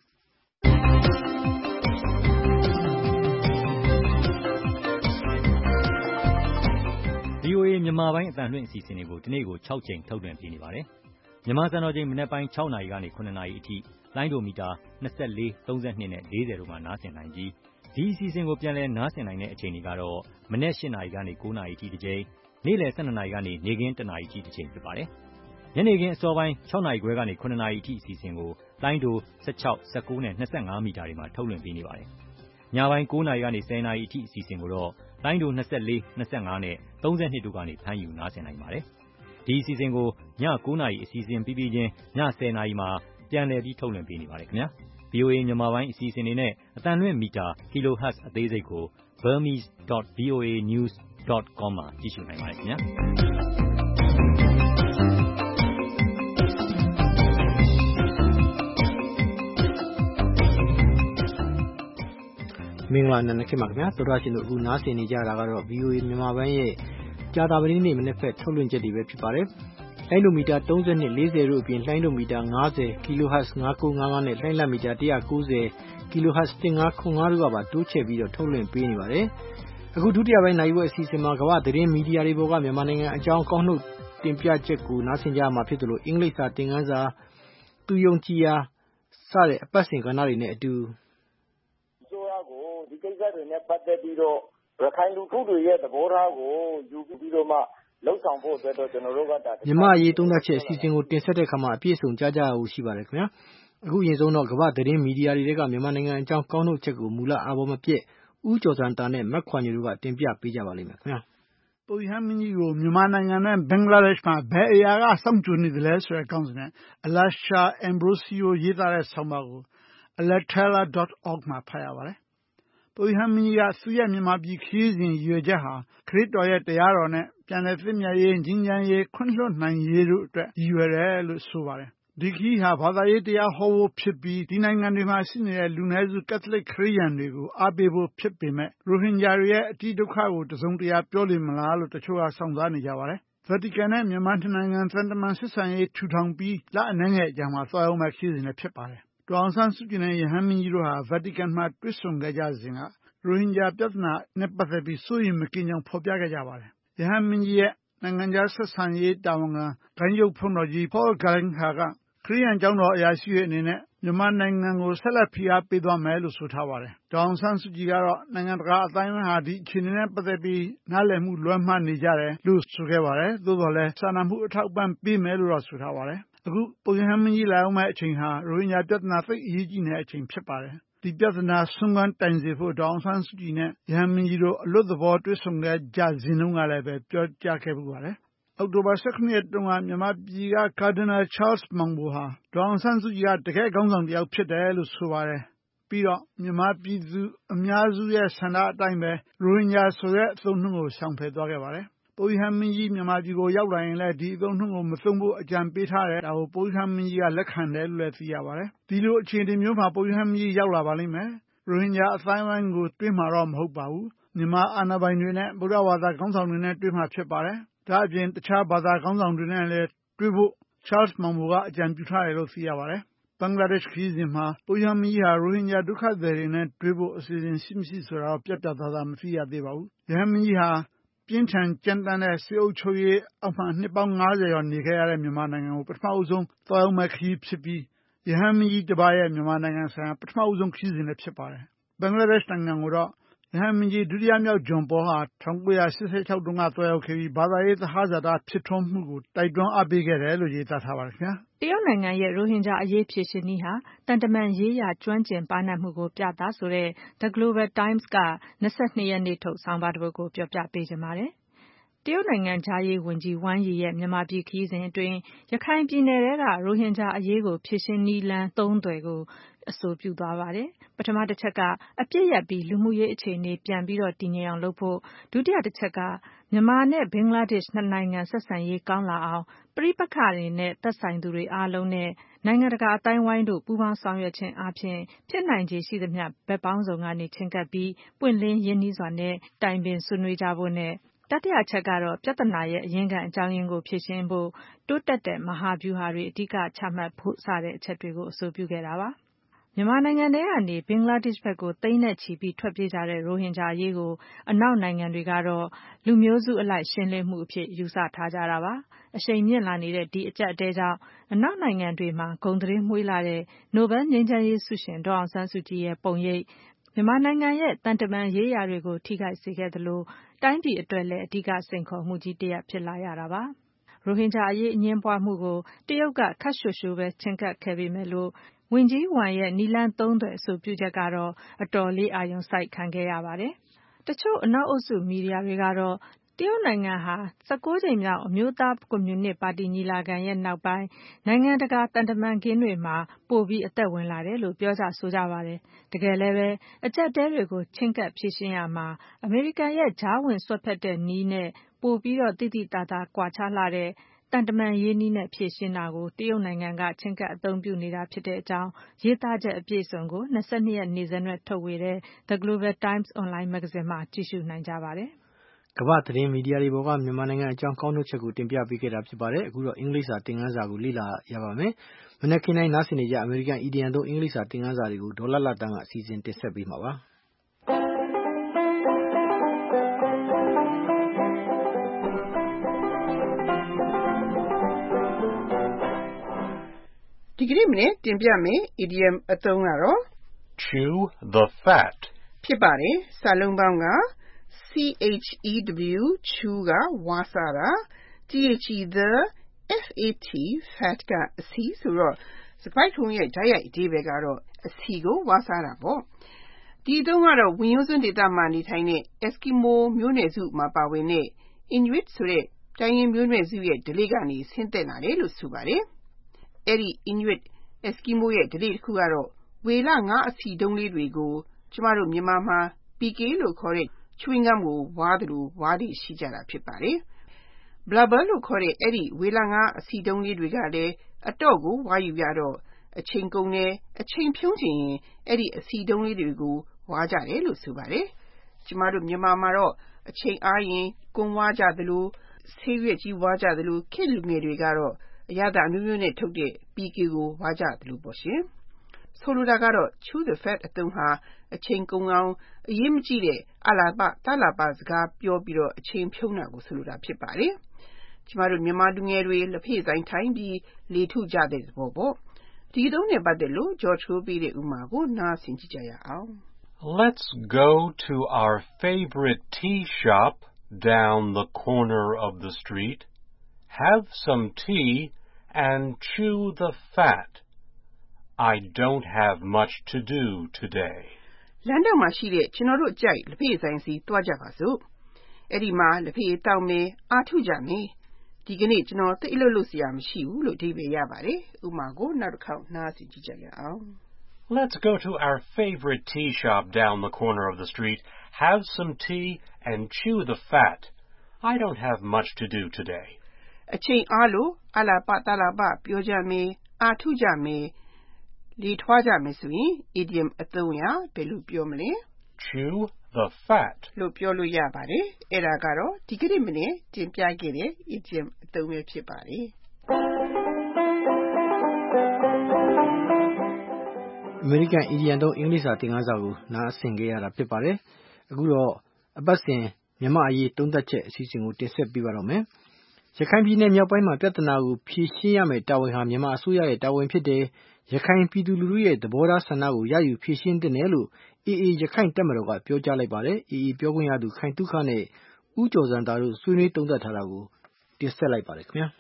VOA မြန်မာပိုင်းအသံလွှင့်အစီအစဉ်တွေကိုဒီနေ့ကို6ချိန်ထုတ်လွှင့်ပေးနေပါတယ်။မြန်မာစံတော်ချိန်မနက်ပိုင်း6နာရီကနေ9နာရီအထိလိုင်းဒိုမီတာ24, 32နဲ့40တို့မှာနားဆင်နိုင်ပြီးဒီအစီအစဉ်ကိုပြန်လည်နားဆင်နိုင်တဲ့အချိန်တွေကတော့မနက်8နာရီကနေ9နာရီထိတစ်ချိန်နေ့လယ်12နာရီကနေနေ့ခင်း1နာရီထိတစ်ချိန်ဖြစ်ပါတယ်။ညနေခင်းအစောပိုင်း6နာရီခွဲကနေ9နာရီအထိအစီအစဉ်ကိုလိုင်းဒို16, 19နဲ့25မီတာတွေမှာထုတ်လွှင့်ပေးနေပါတယ်။ညပိုင်း9နာရီကနေ10နာရီအထိအစီအစဉ်ကိုတော့လိုင်းဒို24, 25နဲ့32တို့ကနေဖမ်းယူနားဆင်နိုင်ပါတယ်။ဒီအစီအစဉ်ကိုည9နာရီအစီအစဉ်ပြီးပြီးချင်းည10နာရီမှာပြန်လည်ပြီးထုတ်လွှင့်ပေးနေပါတယ်ခင်ဗျာ။ VOA မြန်မာပိုင်းအစီအစဉ်တွေနဲ့အသံလွှင့်မီတာ kilohertz အသေးစိတ်ကို burmese.voanews.com မှာကြည့်ရှုနိုင်ပါတယ်ခင်ဗျာ။မင်္ဂလာနံနက်ခင်းပါခင်ဗျာသောရရှင်တို့အခုနားဆင်နေကြတာကတော့ VOA မြန်မာပိုင်းရဲ့ကြာသပတေးနေ့မနေ့ဖက်ထုတ်လွှင့်ချက်တွေပဲဖြစ်ပါတယ်လိုင်းဒိုမီတာ30နဲ့40တို့အပြင်လိုင်းဒိုမီတာ50 kHz 5955နဲ့လိုင်းလမီတာ190 kHz 1505တို့ကပါတိုးချဲ့ပြီးတော့ထုတ်လွှင့်ပေးနေပါတယ်အခုဒုတိယပိုင်းနိုင်ဝက်အစီအစဉ်မှာကမ္ဘာသတင်းမီဒီယာတွေပေါ်ကမြန်မာနိုင်ငံအကြောင်းကောင်းနှုတ်တင်ပြချက်ကိုနားဆင်ကြမှာဖြစ်တယ်လို့အင်္ဂလိပ်စာသင်ခန်းစာသူယုံကြည်ရာစတဲ့အပတ်စဉ်ကဏ္ဍတွေနဲ့အတူဒီကိစ္စတွေနဲ့ပတ်သက်ပြီးတော့ရခိုင်လူထုတွေရဲ့သဘောထားကိုယူပြီးတော့မှလှုပ်ဆောင်ဖို့အတွက်တော့ကျွန်တော်တို့ကမြန်မာရေးသုံးသပ်ချက်အစီအစဉ်ကိုတင်ဆက်တဲ့အခါမှာအပြည့်စုံကြားကြရဖို့ရှိပါတယ်ခင်ဗျာအခုအရင်ဆုံးတော့ကမ္ဘာသတင်းမီဒီယာတွေကမြန်မာနိုင်ငံအကြောင်းကောင်းနှုတ်ချက်ကိုမူလအာဘော်မပြည့်ဦးကျော်စံတာနဲ့မက်ခွန်ညိုတို့ကတင်ပြပေးကြပါလိမ့်မယ်ခင်ဗျာပုပ်ရဟန်းမင်းကြီးကိုမြန်မာနိုင်ငံနဲ့ဘင်္ဂလားဒေ့ရှ်မှာဘယ်အရာကစောင့်ကြိုနေသလဲဆိုတဲ့ကောင်းစဉ်နဲ့ Alasha Ambrosio ရေးသားတဲ့ဆောင်းပါးကို alatella.org မှာဖတ်ရပါတယ်ပုပ်ရဟန်းမင်းကြီးကသူ့ရဲ့မြန်မာပြည်ခရီးစဉ်ရွေချက်ဟာခရစ်တော်ရဲ့တရားတော်နဲ့ပြန်လည်သင့်မြတ်ရေးငြိမ်းချမ်းရေးခွင့်လွှတ်နိုင်ရေးတို့အတွက်ရည်ရွယ်တယ်လို့ဆိုပါတယ်ဒီခရီးဟာဘာသာရေးတရားဟောဖို့ဖြစ်ပြီးဒီနိုင်ငံတွေမှာရှိနေတဲ့လူနည်းစုကက်သလစ်ခရစ်ယာန်တွေကိုအားပေးဖို့ဖြစ်ပေမဲ့ရိုဟင်ဂျာတွေရဲ့အတိဒုက္ခကိုတစုံတရာပြောလိမ့်မလားလို့တချို့ကစောင့်စားနေကြပါတယ်ဗာတီကန်နဲ့မြန်မာနိုင်ငံသံတမန်ဆက်ဆံရေးထူထောင်ပြီးလအနည်းငယ်အကြာမှာသွားရောက်မဲ့ခရီးစဉ်လည်းဖြစ်ပါတယ်ဒေါအောင်ဆန်းစုကြည်နဲ့ရဟန်းမင်းကြီးတို့ဟာဗာတီကန်မှာတွေ့ဆုံခဲ့ကြစဉ်ကရိုဟင်ဂျာပြဿနာနဲ့ပတ်သက်ပြီးစိုးရိမ်မကင်းကြောင်းဖော်ပြခဲ့ကြပါတယ်ရဟန်းမင်းကြီးရဲ့နိုင်ငံခြားဆက်ဆံရေးတာဝန်ခံဂိုဏ်းချုပ်ဖုန်းတော်ကြီး Paul Gallagher ကခရစ်ယာန်ကျောင်းတော်အရာရှိတွေအနေနဲ့မြန်မာနိုင်ငံကိုဆက်လက်ဖိအားပေးသွားမယ်လို့ဆိုထားပါတယ်ဒေါအောင်ဆန်းစုကြည်ကတော့နိုင်ငံတကာအတိုင်းအဝိုင်းဟာဒီအခြေအနေနဲ့ပတ်သက်ပြီးနားလည်မှုလွဲမှားနေကြတယ်လို့ဆိုခဲ့ပါတယ်သို့တော်လည်းစာနာမှုအထောက်အပံ့ပေးမယ်လို့တော့ဆိုထားပါတယ်အခုပုပ်ရဟန်းမင်းကြီးလာရောက်မဲ့အချိန်ဟာရိုဟင်ဂျာပြဿနာသိအရေးကြီးနေတဲ့အချိန်ဖြစ်ပါတယ်ဒီပြဿနာဆုံးခန်းတိုင်စေဖို့ဒေါအောင်ဆန်းစုကြည်နဲ့ရဟန်းမင်းကြီးတို့အလွတ်သဘောတွေ့ဆုံခဲ့ကြစဉ်တုန်းကလည်းပဲပြောကြားခဲ့မှုပါတယ်အောက်တိုဘာ12ရက်တုန်းကမြန်မာပြည်ကကာဒီနယ်ချားလ်မောင်ဘိုဟာဒေါအောင်ဆန်းစုကြည်ကတကယ်ခေါင်းဆောင်တစ်ယောက်ဖြစ်တယ်လို့ဆိုပါတယ်ပြီးတော့မြန်မာပြည်သူအများစုရဲ့ဆန္ဒအတိုင်းပဲရိုဟင်ဂျာဆိုတဲ့အသုံးနှုန်းကိုရှောင်ဖယ်သွားခဲ့ပါတယ်ပုပ်ရဟန်းမင်းကြီးမြန်မာပြည်ကိုရောက်လာရင်လည်းဒီအသုံးနှုန်းကိုမသုံးဖို့အကြံပေးထားတယ်ဒါကိုပုပ်ရဟန်းမင်းကြီးကလက်ခံတယ်လို့လည်းသိရပါတယ်ဒီလိုအခြေအနေမျိုးမှာပုပ်ရဟန်းမင်းကြီးရောက်လာပါလိမ့်မယ်ရိုဟင်ဂျာအတိုင်းအဝိုင်းကိုတွေ့မှာတော့မဟုတ်ပါဘူးမြန်မာအာဏာပိုင်တွေနဲ့ဗုဒ္ဓဘာသာခေါင်းဆောင်တွေနဲ့တွေ့မှာဖြစ်ပါတယ်ဒါအပြင်တခြားဘာသာခေါင်းဆောင်တွေနဲ့လည်းတွေ့ဖို့ချားလ်မောင်ဘိုကအကြံပြုထားတယ်လို့သိရပါတယ်ဘင်္ဂလားဒေ့ရှ်ခရီးစဉ်မှာပုပ်ရဟန်းမင်းကြီးဟာရိုဟင်ဂျာဒုက္ခသည်တွေနဲ့တွေ့ဖို့အစီအစဉ်ရှိမရှိဆိုတာတော့ပြတ်ပြတ်သားသားမသိရသေးပါဘူးရဟန်းမင်းကြီးဟာပြင်းထန်ကြမ်းတမ်းတဲ့စစ်အုပ်ချုပ်ရေးအောက်မှာနှစ်ပေါင်း90ရောနေခဲ့ရတဲ့မြန်မာနိုင်ငံကိုပထမဦးဆုံးသွားရောက်မဲ့ခရီးဖြစ်ပြီးရဟန်းမင်းကြီးတစ်ပါးရဲ့မြန်မာနိုင်ငံဆိုင်ရာပထမဦးဆုံးခရီးစဉ်လည်းဖြစ်ပါတယ်ဘင်္ဂလားဒေ့ရှ်နိုင်ငံကိုတော့ရဟန်းမင်းကြီးဒုတိယမြောက်ဂျွန်ပေါဟာ1986တုန်းကသွားရောက်ခဲ့ပြီးဘာသာရေးသဟဇာတဖြစ်ထွန်းမှုကိုတိုက်တွန်းအားပေးခဲ့တယ်လို့ရေးသားထားပါတယ်ခင်ဗျာတရုတ်နိုင်ငံရဲ့ရိုဟင်ဂျာအရေးဖြေရှင်းနည်းဟာတန်တမန်ရေးရာကျွမ်းကျင်ပါနတ်မှုကိုပြသဆိုတဲ့ The Global Times က22ရက်နေ့ထုတ်ဆောင်းပါးတစ်ပုဒ်ကိုပြောပြပေးချင်ပါတယ်တရုတ်နိုင်ငံခြားရေးဝန်ကြီးဝမ်ယီရဲ့မြန်မာပြည်ခရီးစဉ်အတွင်းရခိုင်ပြည်နယ်ထဲကရိုဟင်ဂျာအရေးကိုဖြေရှင်းနည်းလမ်း၃သွယ်ကိုအဆိုပြုသွားပါတယ်ပထမတစ်ချက်ကအပြစ်ရပ်ပြီးလူမှုရေးအခြေအနေပြန်ပြီးတော့တည်ငြိမ်အောင်လုပ်ဖို့ဒုတိယတစ်ချက်ကမြန်မာနဲ့ဘင်္ဂလားဒေ့ရှ်နှစ်နိုင်ငံဆက်ဆံရေးကောင်းလာအောင်ပဋိပက္ခတွေနဲ့သက်ဆိုင်သူတွေအားလုံးနဲ့နိုင်ငံတကာအတိုင်းဝိုင်းတို့ပူးပေါင်းဆောင်ရွက်ခြင်းအပြင်ဖြစ်နိုင်ခြေရှိသမျှဘက်ပေါင်းစုံကနေချဉ်ကပ်ပြီးပွင့်လင်းရင်းနှီးစွာနဲ့တိုင်ပင်ဆွေးနွေးကြဖို့နဲ့တတိယအချက်ကတော့ပြဿနာရဲ့အရင်းခံအကြောင်းရင်းကိုဖြေရှင်းဖို့တိုးတက်တဲ့မဟာဗျူဟာတွေအဓိကချမှတ်ဖို့စတဲ့အချက်တွေကိုအဆိုပြုခဲ့တာပါမြန်မာနိုင်ငံထဲကနေဘင်္ဂလားဒေ့ရှ်ဘက်ကိုသိန်းနဲ့ချီပြီးထွက်ပြေးကြတဲ့ရိုဟင်ဂျာအရေးကိုအနောက်နိုင်ငံတွေကတော့လူမျိုးစုအလိုက်ရှင်းလင်းမှုအဖြစ်ယူဆထားကြတာပါအရှိန်မြင့်လာနေတဲ့ဒီအကျပ်အတည်းကြောင့်အနောက်နိုင်ငံတွေမှာဂုဏ်သတင်းမွှေးလာတဲ့နိုဘယ်ငြိမ်းချမ်းရေးဆုရှင်ဒေါ်အောင်ဆန်းစုကြည်ရဲ့ပုံရိပ်မြန်မာနိုင်ငံရဲ့တန်တမန်ရေးရာတွေကိုထိခိုက်စေခဲ့သလိုတိုင်းပြည်အတွက်လည်းအဓိကစိန်ခေါ်မှုကြီးတစ်ရပ်ဖြစ်လာရတာပါရိုဟင်ဂျာအရေးအငြင်းပွားမှုကိုတရုတ်ကခပ်ရှို့ရှို့ပဲချဉ်ကပ်ခဲ့ပေမဲ့လို့ဝန်ကြီးဝမ်ရဲ့နည်းလမ်း၃သွယ်အဆိုပြုချက်ကတော့အတော်လေးအာရုံစိုက်ခံခဲ့ရပါတယ်တချို့အနောက်အုပ်စုမီဒီယာတွေကတော့တရုတ်နိုင်ငံဟာ19ကြိမ်မြောက်အမျိုးသားကွန်မြူနစ်ပါတီညီလာခံရဲ့နောက်ပိုင်းနိုင်ငံတကာတန်တမန်ခင်းတွေမှာပိုပြီးအသက်ဝင်လာတယ်လို့ပြောကြဆိုကြပါတယ်တကယ်လည်းပဲအကျပ်အတည်းတွေကိုချဉ်ကပ်ဖြေရှင်းရမှာအမေရိကန်ရဲ့ဂျားဝင်စွက်ဖက်တဲ့နည်းနဲ့ပိုပြီးတော့တိတိတသားကွာခြားလာတဲ့တန်တမန်ရေးနည်းနဲ့ဖြေရှင်းတာကိုတရုတ်နိုင်ငံကချဉ်းကပ်အသုံးပြုနေတာဖြစ်တဲ့အကြောင်းရေးသားချက်အပြည့်အစုံကို22ရက်နေ့စွဲနဲ့ထုတ်ဝေတဲ့ The Global Times Online မဂ္ဂဇင်းမှာကြည့်ရှုနိုင်ကြပါတယ်ကမ္ဘာသတင်းမီဒီယာတွေပေါ်ကမြန်မာနိုင်ငံအကြောင်းကောက်နှုတ်ချက်ကိုတင်ပြပေးခဲ့တာဖြစ်ပါတယ်အခုတော့အင်္ဂလိပ်စာသင်ခန်းစာကိုလေ့လာရပါမယ်မနက်ခင်းတိုင်းနားဆင်နေကြအမေရိကန်အီဒီယံသုံးအင်္ဂလိပ်စာသင်ခန်းစာတွေကိုဒေါ်လာလတန်းကအစီအစဉ်တင်ဆက်ပေးမှာပါဒီကနေ့မနေ့တင်ပြမယ် idiom အသုံးကတော့ chew the fat ဖြစ်ပါတယ်စာလုံးပေါင်းက chew ကဝါစားတာ the fat ကအဆီဆိုတော့စကားထုံးရဲ့ဓာတ်ရိုက်အဓိပ္ပာယ်ကတော့အဆီကိုဝါစားတာပေါ့ဒီအသုံးကတော့ဝင်ရိုးစွန်းဒေသမှာနေထိုင်တဲ့ Eskimo မျိုးနွယ်စုမှာပါဝင်တဲ့ Inuit ဆိုတဲ့တိုင်းရင်းမျိုးနွယ်စုရဲ့ဓလေ့ကနေဆင်းသက်လာတယ်လို့ဆိုပါတယ်အဲ့ဒီ Inuit Eskimo ရဲ့ဓလေ့တစ်ခုကတော့ဝေလငါးအဆီတုံးလေးတွေကိုကျမတို့မြန်မာမှာ PK လို့ခေါ်တဲ့ chewing gum ကိုဝါးတယ်လို့ဝါးတွေရှိကြတာဖြစ်ပါတယ်။ Blubber လို့ခေါ်တဲ့အဲ့ဒီဝေလငါးအဆီတုံးလေးတွေကလည်းအတော့ကိုဝါးယူရတော့အချိန်ကုန်တယ်အချိန်ဖြုံးချင်ရင်အဲ့ဒီအဆီတုံးလေးတွေကိုဝါးကြတယ်လို့ဆိုပါတယ်။ကျမတို့မြန်မာမှာတော့အချိန်အားရင်ကွန်ဝါးကြသလိုဆေးရွက်ကြီးဝါးကြသလိုခေတ်လူငယ်တွေကတော့အရသာအမျိုးမျိုးနဲ့ထုတ်တဲ့ PK ကိုဝါကြတယ်လို့ပေါ့ရှင်ဆိုလိုတာကတော့ chew the fat အသုံးဟာအချိန်ကုန်အောင်အရေးမကြီးတဲ့အလားပတလားပစကားပြောပြီးတော့အချိန်ဖြုံးတာကိုဆိုလိုတာဖြစ်ပါတယ်ကျမတို့မြန်မာလူငယ်တွေလက်ဖေးဆိုင်ထိုင်ပြီးလေထုကြတဲ့သဘောပေါ့ဒီအသုံးနဲ့ပတ်သက်လို့ကြော်ချိုးပေးတဲ့ဥမာကိုနားဆင်ကြည့်ကြရအောင် Let's go to our favorite tea shop down the corner of the street, have some tea, and chew the fat. I don't have much to do today. လမ်းတောင်မှာရှိတဲ့ကျွန်တော်တို့အကြိုက်လက်ဖေးဆိုင်စီတွားကြပါစို့အဲ့ဒီမှာလက်ဖေးတောက်မယ်အားထုကြမယ်ဒီကနေ့ကျွန်တော်သိအလုပ်လုပ်စရာမရှိဘူးလို့အဓိပ္ပာယ်ရပါတယ်ဥပမာကိုနောက်တစ်ခေါက်နားဆင်ကြည့်ကြရအောင် Let's go to our favorite tea shop down the corner of the street, have some tea, and chew the fat. I don't have much to do today. အချိန်အားလို့အလားပတလားပပြောကြမယ်အားထုကြမယ်လေထွားကြမယ်ဆိုရင် idiom အသုံးအရဘယ်လိုပြောမလဲ chew the fat လို့ပြောလို့ရပါတယ်အဲ့ဒါကတော့ဒီကနေ့မနေ့တင်ပြခဲ့တဲ့ idiom အသုံးပဲဖြစ်ပါတယ်အမေရိကန်အီဒီယံသုံးအင်္ဂလိပ်စာသင်ခန်းစာကိုနားဆင်ကြရတာဖြစ်ပါတယ်အခုတော့အပတ်စဉ်မြန်မာအရေးသုံးသပ်ချက်အစီအစဉ်ကိုတင်ဆက်ပေးပါတော့မယ်ရခိုင်ပြည်နယ်မြောက်ပိုင်းမှာပြဿနာကိုဖြေရှင်းရမယ့်တာဝန်ဟာမြန်မာအစိုးရရဲ့တာဝန်ဖြစ်တယ်ရခိုင်ပြည်သူလူထုရဲ့သဘောထားဆန္ဒကိုရယူဖြေရှင်းသင့်တယ်လို့ AA ရခိုင်တပ်မတော်ကပြောကြားလိုက်ပါတယ် AA ပြောခွင့်ရသူခိုင်သုခနဲ့ဦးကျော်စံသားတို့ဆွေးနွေးသုံးသပ်ထားတာကိုတင်ဆက်လိုက်ပါတယ်ခင်ဗျာ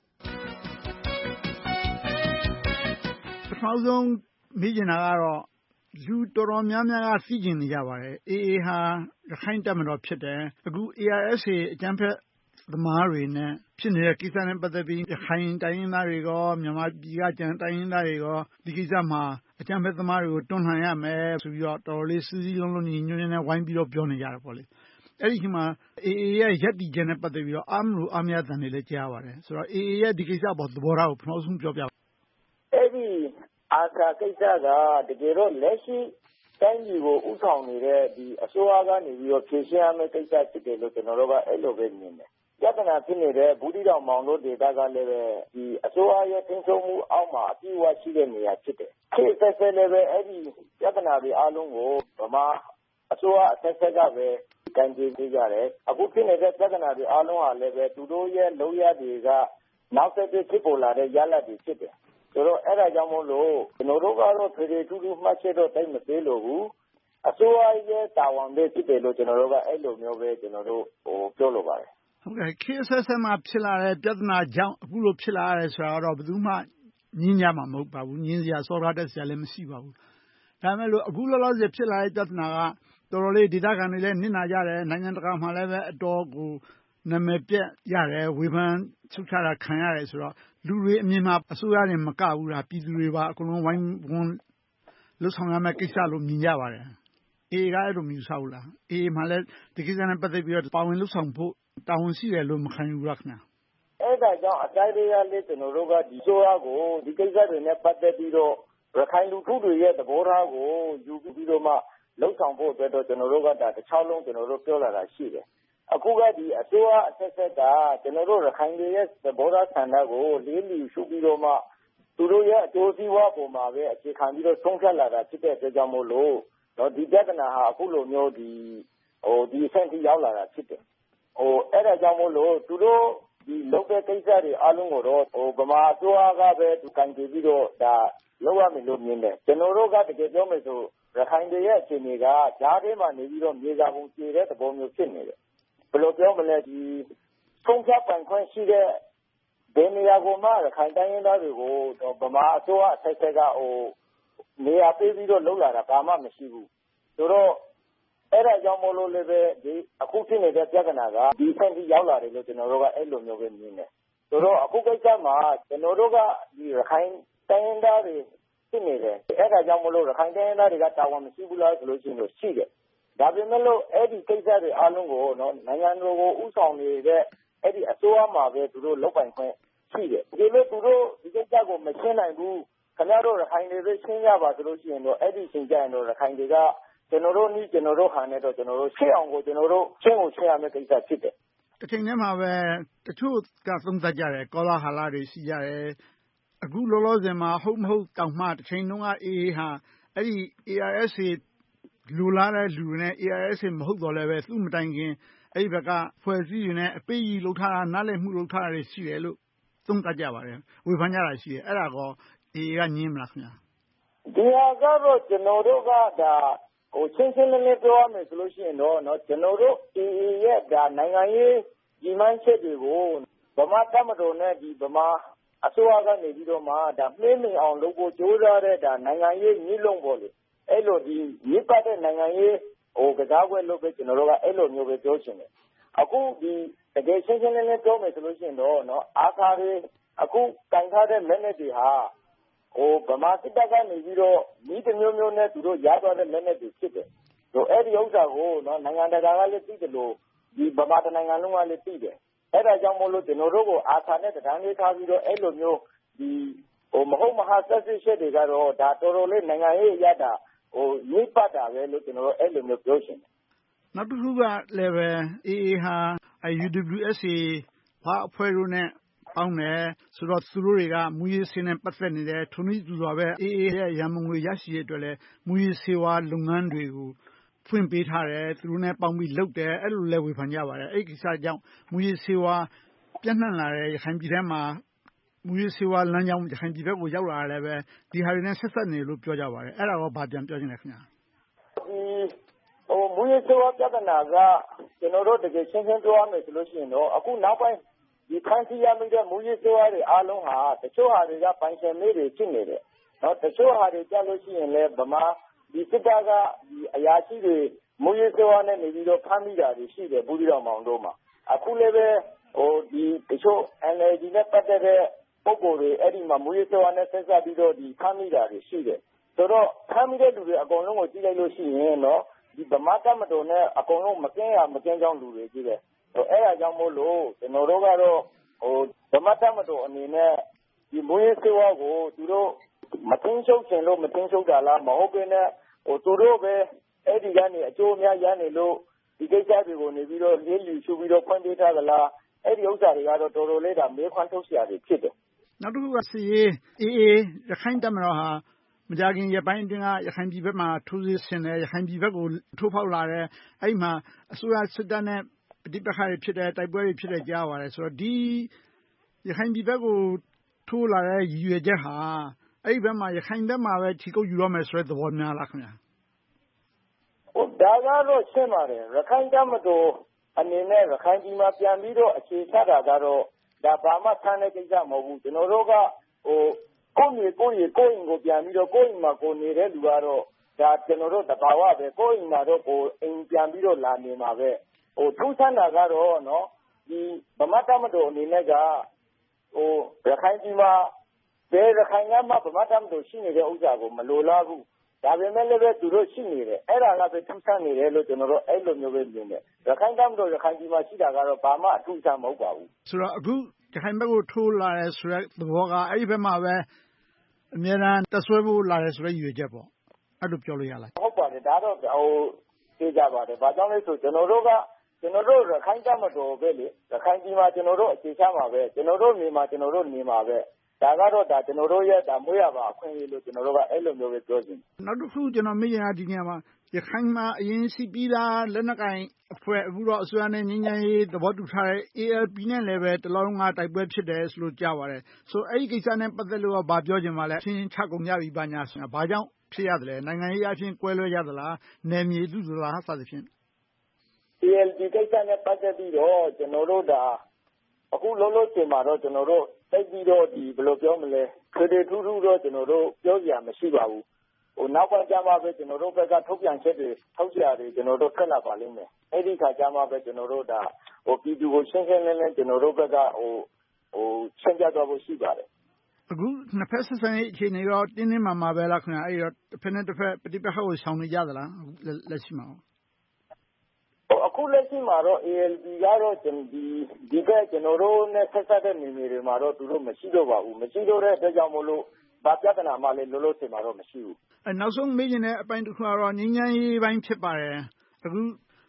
ပထမဆုံးမေးချင်တာကတော့လူတော်တော်များများကသိကျင်နေကြပါတယ် AA ဟာရခိုင်တပ်မတော်ဖြစ်တယ်အခု ARSA အကြမ်းဖက်သမားတွေနဲ့ဖြစ်နေတဲ့ကိစ္စနဲ့ပတ်သက်ပြီးရခိုင်တိုင်းရင်းသားတွေကမြန်မာပြည်ကကျန်တိုင်းရင်းသားတွေကဒီကိစ္စမှာအကြမ်းဖက်သမားတွေကိုတွန်းလှန်ရမယ်ဆိုပြီးတော့တော်တော်လေးစီးစီးလုံးလုံးညီညွတ်နေဝိုင်းပြီးတော့ပြောနေကြတယ်ပေါ့လေအဲ့ဒီမှာ AA ရဲ့ရပ်တည်ချက်နဲ့ပတ်သက်ပြီးတော့အားမလို့အားမရတန်တွေလည်းကြားပါတယ်ဆိုတော့ AA ရဲ့ဒီကိစ္စပေါ်သဘောထားကိုပထမဆုံးပြောပြပါအဲ့ဒီအာသာကိစ္စကတကယ်တော့လက်ရှိတိုင်းပြည်ကိုဥဆောင်နေတဲ့ဒီအစိုးရကနေပြီးတော့ဖြေရှင်းရမယ့်ကိစ္စဖြစ်တယ်လို့ကျွန်တော်တို့ကအဲ့လိုပဲမြင်တယ်ပြဿနာဖြစ်နေတဲ့ဘူးတီတောင်မောင်တို့ဒေသကလည်းပဲဒီအစိုးရရဲ့ထိန်းချုပ်မှုအောက်မှာအပြည့်အဝရှိတဲ့နေရာဖြစ်တယ်ခေတ်ဆက်ဆက်လည်းပဲအဲ့ဒီပြဿနာတွေအားလုံးကိုဗမာအစိုးရအဆက်ဆက်ကပဲကန်ကျေးပေးကြတယ်အခုဖြစ်နေတဲ့ပြဿနာတွေအားလုံးဟာလည်းပဲသူတို့ရဲ့လုပ်ရတွေကနောက်ဆက်တွဲဖြစ်ပေါ်လာတဲ့ရလဒ်တွေဖြစ်တယ်ဆိုတော့အဲ့ဒါကြောင့်မို့လို့ကျွန်တော်တို့ကတော့ဖေဖေထူးထူးမှတ်ချက်တော့တိတ်မသေးလို့ဘူးအစိုးရရဲ့တာဝန်ပဲဖြစ်တယ်လို့ကျွန်တော်တို့ကအဲ့လိုမျိုးပဲကျွန်တော်တို့ပြောလိုပါတယ်ဟုတ်ကဲ့ခေတ်ဆက်ဆက်မှာဖြစ်လာတဲ့ပြဿနာကြောင့်အခုလိုဖြစ်လာရတယ်ဆိုတာတော့ဘယ်သူမှညင်းကြမှာမဟုတ်ပါဘူးညင်းစရာစောရတဲ့စရာလည်းမရှိပါဘူးဒါမဲ့လို့အခုလောလောဆယ်ဖြစ်လာတဲ့ပြဿနာကတော်တော်လေးဒေသခံတွေလည်းနစ်နာကြတယ်နိုင်ငံတကာမှာလည်းပဲအတော်ကိုနာမည်ပြက်ရတယ်ဝေဖန်ချုပ်ချတာခံရတယ်ဆိုတော့လူတွေအမြင်မှာအစိုးရတွေမကဘူးလားပြည်သူတွေပါအကုန်လုံးဝိုင်းဝန်းလှုပ်ဆောင်ရမယ့်ကိစ္စလို့မြင်ကြပါတယ်အေးကအဲ့လိုမြင်ဆဘူးလားအေးမှလည်းဒီကိစ္စနဲ့ပတ်သက်ပြီးတော့ပါဝင်လှုပ်ဆောင်ဖို့တာဝန်ရှိတယ်လို့မခံယူဘူးလားခင်ဗျာအဲ့တာကြောင့်အတိုင်းတွေကလည်းကျွန်တော်တို့ကဒီဆိုရကိုဒီကိစ္စတွေနဲ့ပတ်သက်ပြီးတော့ရခိုင်လူထုတွေရဲ့သဘောထားကိုယူပြီးတော့မှလှုပ်ဆောင်ဖို့အတွက်တော့ကျွန်တော်တို့ကဒါတစ်ချောင်းလုံးကျွန်တော်တို့ပြောလာတာရှိတယ်အခုကဒီအစိုးရအဆက်ဆက်ကကျွန်တော်တို့ရခိုင်တွေရဲ့သဘောထားဆန္ဒကိုလေးလီရှုပြီးတော့မှသူတို့ရဲ့အကျိုးစီးပွားပုံမှာပဲအခြေခံပြီးတော့ဆုံးဖြတ်လာတာဖြစ်တဲ့အတွက်ကြောင့်မို့လို့တော့ဒီပြဿနာဟာအခုလိုမျိုးဒီအဆင့်ထိရောက်လာတာဖြစ်တယ်အဲ့ဒါကြောင့်မို့လို့သူတို့ဒီလုပ်တဲ့ကိစ္စတွေအလုံးကိုတော့ဗမာအစိုးရကပဲသူကန်ကြည့်ပြီးတော့ဒါလောက်ရမယ်လို့မြင်တယ်ကျွန်တော်တို့ကတကယ်ပြောမယ်ဆိုရခိုင်တွေရဲ့အခြေအနေကဓာတ်ထဲမှာနေပြီးတော့မြေစာပုံပြည့်တဲ့သဘောမျိုးဖြစ်နေတယ်ဘယ်လိုပြောမလဲဒီဆုံးဖြတ်ပိုင်ခွင့်ရှိတဲ့ဘယ်နေရာကိုမှရခိုင်တိုင်းရင်းသားတွေကိုဗမာအစိုးရအဆက်ဆက်ကနေရာပေးပြီးတော့လုပ်လာတာဘာမှမရှိဘူးဆိုတော့အဲ့ဒါကြောင့်မို့လို့လည်းပဲဒီအခုဖြစ်နေတဲ့ပြဿနာကဒီဆင့်ထိရောက်လာတယ်လို့ကျွန်တော်တို့ကအဲ့လိုမျိုးပဲမြင်တယ်ဆိုတော့အခုကိစ္စမှာကျွန်တော်တို့ကဒီရခိုင်တိုင်းရင်းသားတွေဖြစ်နေတယ်အဲ့ဒါကြောင့်မို့လို့ရခိုင်တိုင်းရင်းသားတွေကတာဝန်မရှိဘူးလားဆိုလို့ရှိရင်ရှိတယ်ဒါပေမဲ့လို့အဲ့ဒီကိစ္စတွေအလုံးကိုနော်နိုင်ငံတော်ကိုဥဆောင်နေတဲ့အဲ့ဒီအစိုးရမှာပဲသူတို့လုပ်ပိုင်ခွင့်ရှိတယ်ဒီလိုသူတို့ဒီကိစ္စကိုမရှင်းနိုင်ဘူးခင်ဗျားတို့ရခိုင်တွေပဲရှင်းရပါဆိုလို့ရှိရင်တော့အဲ့ဒီရှင်းကြရင်တော့ရခိုင်တွေကကျွန်တော်တို့นี่ကျွန်တော်တို့ဟာနဲ့တော့ကျွန်တော်တို့ရှင်းအောင်ကိုကျွန်တော်တို့ရှင်းရမယ့်ကိစ္စဖြစ်တယ်တစ်ချိန်တည်းမှာပဲတချို့ကသုံးသပ်ကြတယ်ကောလာဟာလာတွေရှိကြတယ်အခုလောလောဆယ်မှာဟုတ်မဟုတ်တောင်မှတစ်ချိန်လုံးကအေးဟာအဲ့ဒီ ARSA လူလာတဲ့လူတွေနဲ့ ARSA မဟုတ်တော့လည်းပဲသူ့မတိုင်ခင်အဲ့ဒီဘက်ကဖွဲ့စည်းရင်းနဲ့အပေးကြီးလှုပ်ထားတာနားလည်မှုလှုပ်ထားတာတွေရှိတယ်လို့သုံးသပ်ကြပါတယ်ဝေဖန်ကြတာရှိတယ်အဲ့ဒါကောအေးကညင်းမလားခင်ဗျာဒီဟာကတော့ကျွန်တော်တို့ကဒါချင်းချင်းလေးလေးပြောရမယ်ဆိုလို့ရှိရင်တော့နော်ကျွန်တော်တို့ AA ရဲ့ဒါနိုင်ငံရေးဒီမှန်းချက်တွေကိုဗမာတပ်မတော်နဲ့ဒီဗမာအစိုးရကနေပြီးတော့မှဒါနှင်းမြင်အောင်လုပ်ဖို့ကြိုးစားတဲ့ဒါနိုင်ငံရေးညှိလုံးပေါ်လေအဲ့လိုဒီညှိပတ်တဲ့နိုင်ငံရေးကစားပွဲလုပ်ပဲကျွန်တော်တို့ကအဲ့လိုမျိုးပဲပြောချင်တယ်အခုဒီတကယ်ချင်းချင်းလေးလေးပြောမယ်ဆိုလို့ရှိရင်တော့နော်အားခါတွေအခုကန်ထားတဲ့လက်နက်တွေဟာဗမာစစ်တပ်ကနေပြီးတော့ဤတစ်မျိုးမျိုးနဲ့သူတို့ရသွားတဲ့လက်နက်တွေဖြစ်တယ်။ဆိုအဲ့ဒီဥစ္စာကိုနော်နိုင်ငံတကာကလည်းသိတယ်လို့ဒီဗမာတနိုင်ငံလုံးကလည်းသိတယ်။အဲ့ဒါကြောင့်မို့လို့ကျွန်တော်တို့ကိုအာခါနဲ့တံတန်းလေးထားပြီးတော့အဲ့လိုမျိုးဒီမဟုတ်မဟာဆက်စစ်ချက်တွေကတော့ဒါတော်တော်လေးနိုင်ငံရေးရတာညှိပတ်တာပဲလို့ကျွန်တော်တို့အဲ့လိုမျိုးပြောရှင်တယ်။နောက်တစ်ခုကလည်းပဲ AA ဟာ UWSA ဘာအဖွဲ့တို့နဲ့ပေါင်းတယ်ဆိုတော့သူတို့တွေကမူရေးဆေးနဲ့ပတ်သက်နေတယ်ထုံးနည်းသူစွာပဲ AA ရဲ့ရန်မုံတွေရရှိရတဲ့အတွက်လည်းမူရေးဆေးဝါးလုပ်ငန်းတွေကိုဖွင့်ပေးထားတယ်သူတို့နဲ့ပေါင်းပြီးလုပ်တယ်အဲ့လိုလဲဝေဖန်ကြပါတယ်အဲ့ဒီကိစ္စကြောင့်မူရေးဆေးဝါးပြန့်နှံ့လာတဲ့ရခိုင်ပြည်ထဲမှာမူရေးဆေးဝါးလမ်းကြောင်းရခိုင်ပြည်ဘက်ကိုရောက်လာတယ်ပဲဒီဟာတွေနဲ့ဆက်ဆက်နေလို့ပြောကြပါတယ်အဲ့ဒါတော့ဗာပြန်ပြောချင်တယ်ခင်ဗျာမူရေးဆေးဝါးပြဿနာကကျွန်တော်တို့တကယ်ရှင်းရှင်းပြောရမယ်ဆိုလို့ရှိရင်တော့အခုနောက်ပိုင်းဒီဖန်စီရမိတဲ့မူရေးဆေးဝါးတွေအားလုံးဟာတချို့ဟာတွေကပိုင်ရှင်မေးတွေဖြစ်နေတယ်နော်တချို့ဟာတွေကြလို့ရှိရင်လည်းဗမာဒီစစ်တပ်ကဒီအရာရှိတွေမူရေးဆေးဝါးနဲ့နေပြီးတော့ဖမ်းမိတာတွေရှိတယ်ဘူးဒီတော်မောင်တို့မှာအခုလည်းပဲဒီတချို့ NLD နဲ့ပတ်သက်တဲ့ပုံကိုယ်တွေအဲ့ဒီမှာမူရေးဆေးဝါးနဲ့ဆက်စပ်ပြီးတော့ဒီဖမ်းမိတာတွေရှိတယ်ဆိုတော့ဖမ်းမိတဲ့လူတွေအကုန်လုံးကိုကြည့်လိုက်လို့ရှိရင်နော်ဒီဗမာတပ်မတော်နဲ့အကုန်လုံးမကင်းရမကင်းကြောင်းလူတွေကြည့်တယ်အဲ့ဒါကြောင့်မို့လို့ကျွန်တော်တို့ကတော့ဗမာတပ်မတော်အနေနဲ့ဒီမူရေးဆေးဝါးကိုသူတို့မတင်းချုပ်ချင်လို့မတင်းချုပ်တာလားမဟုတ်ဘဲနဲ့သူတို့ပဲအဲ့ဒီကနေအကျိုးအများရနေလို့ဒီကိစ္စတွေကိုနေပြီးတော့လေးလူရှုပြီးတော့ဖွင့်ပေးထားသလားအဲ့ဒီဥစ္စာတွေကတော့တော်တော်လေးဒါမေးခွန်းထုတ်စရာတွေဖြစ်တယ်နောက်တစ်ခုကစီရေး AA ရခိုင်တပ်မတော်ဟာမကြခင်ရပိုင်းအတွင်းကရခိုင်ပြည်ဘက်မှာထိုးစစ်ဆင်တယ်ရခိုင်ပြည်ဘက်ကိုထိုးဖောက်လာတယ်အဲ့မှာအစိုးရစစ်တပ်နဲ့ပဋိပက္ခတွေဖြစ်တယ်တိုက်ပွဲတွေဖြစ်တယ်ကြားပါတယ်ဆိုတော့ဒီရခိုင်ပြည်ဘက်ကိုထိုးလာတဲ့ရည်ရွယ်ချက်ဟာအဲ့ဒီဘက်မှာရခိုင်ဘက်မှာပဲခြေကုပ်ယူရမယ်ဆိုတဲ့သဘောများလားခင်ဗျာဒါကတော့ရှင်းပါတယ်ရခိုင်တပ်မတော်အနေနဲ့ရခိုင်ပြည်မှာပြန်ပြီးတော့အခြေချတာကတော့ဒါဘာမှဆန်းတဲ့ကိစ္စမဟုတ်ဘူးကျွန်တော်တို့ကကိုယ့်မြေကိုယ့်ရေကိုယ့်အိမ်ကိုပြန်ပြီးတော့ကိုယ့်အိမ်မှာကိုနေတဲ့လူကတော့ဒါကျွန်တော်တို့တဘာဝပဲကိုယ့်အိမ်မှာတော့ကိုအိမ်ပြန်ပြီးတော့လာနေမှာပဲထူးဆန်းတာကတော့နော်ဒီဗမာတပ်မတော်အနေနဲ့ကရခိုင်ပြည်မှာဘယ်ရခိုင်ကမှဗမာတပ်မတော်ရှိနေတဲ့ဥစ္စာကိုမလိုလားဘူးဒါပေမဲ့လည်းပဲသူတို့ရှိနေတယ်အဲ့ဒါကပဲထူးဆန်းနေတယ်လို့ကျွန်တော်တို့အဲ့လိုမျိုးပဲမြင်တယ်ရခိုင်တပ်မတော်ရခိုင်ပြည်မှာရှိတာကတော့ဘာမှအထူးဆန်းမဟုတ်ပါဘူးဆိုတော့အခုရရခိုင်ဘက်ကိုထိုးလာတယ်ဆိုတဲ့သဘောကအဲ့ဒီဘက်မှာပဲအများအားတက်ဆွဲဖို့လာတယ်ဆိုတဲ့ရည်ရွယ်ချက်ပေါ့အဲ့လိုပြောလို့ရလားဟုတ်ပါတယ်ဒါတော့သိကြပါတယ်ဘာကြောင့်လဲဆိုကျွန်တော်တို့ရခိုင်တပ်မတော်ပဲလေရခိုင်ပြည်မှာကျွန်တော်တို့အခြေချမှာပဲကျွန်တော်တို့နေမှာကျွန်တော်တို့နေမှာပဲဒါကတော့ကျွန်တော်တို့ရဲ့မွေးရပါအခွင့်အရေးလို့ကျွန်တော်တို့ကအဲ့လိုမျိုးပဲပြောချင်တယ်နောက်တစ်ခုကျွန်တော်မေးချင်တာဒီနေရာမှာရခိုင်မှာအရင်ရှိပြီးသားလက်နက်ကိုင်အဖွဲ့အခုတော့အစိုးရနဲ့ငြိမ်းချမ်းရေးသဘောတူထားတဲ့ ALP နဲ့လည်းပဲတလုံးကတိုက်ပွဲဖြစ်တယ်ဆိုလို့ကြားပါတယ်ဆိုအဲ့ဒီကိစ္စနဲ့ပတ်သက်လို့ဘာပြောချင်ပါလဲချင်းချကုန်ကြပြီဘာညာဆိုဘာကြောင့်ဖြစ်ရတယ်လဲနိုင်ငံရေးအချင်းကွဲလွဲကြသလားနယ်မြေလူသလားစသဖြင့် ALP ကိစ္စနဲ့ပတ်သက်ပြီးတော့ကျွန်တော်တို့အခုလုံးလုံးချိန်မှာတော့ကျွန်တော်တို့သိပြီးတော့ဘယ်လိုပြောမလဲခရီးထူးထူးတော့ကျွန်တော်တို့ပြောစရာမရှိပါဘူးနောက်ပိုင်းကျမှပဲကျွန်တော်တို့ဘက်ကထုတ်ပြန်ချက်တွေထုတ်ကြရတယ်ကျွန်တော်တို့ခက်လာပါလိမ့်မယ်အဲ့ဒီခါကျမှပဲကျွန်တော်တို့ပြည်သူကိုရှင်းရှင်းလင်းလင်းကျွန်တော်တို့ဘက်ကရှင်းပြသွားဖို့ရှိပါတယ်အခုနှစ်ဖက်ဆက်ဆံရေးအခြေအနေတော့တင်းတင်းမာမာပဲလားခင်ဗျအဲ့တော့တစ်ဖက်နဲ့တစ်ဖက်ပဋိပက္ခကိုရှောင်နေကြသလားလက်ရှိမှာအခုလက်ရှိမှာတော့ ALP ကတော့ဒီကကျွန်တော်တို့နဲ့ဆက်ဆက်တဲ့နေနေတွေမှာတော့သူတို့မရှိတော့ပါဘူးမရှိတော့တဲ့အတွက်ကြောင့်မို့လို့ဘာပြဿနာမှလည်းလုံးလုံးစင်မှာတော့မရှိဘူးနောက်ဆုံးမေးချင်တဲ့အပိုင်းတစ်ခုကတော့ငြိမ်းချမ်းရေးပိုင်းဖြစ်ပါတယ်အခု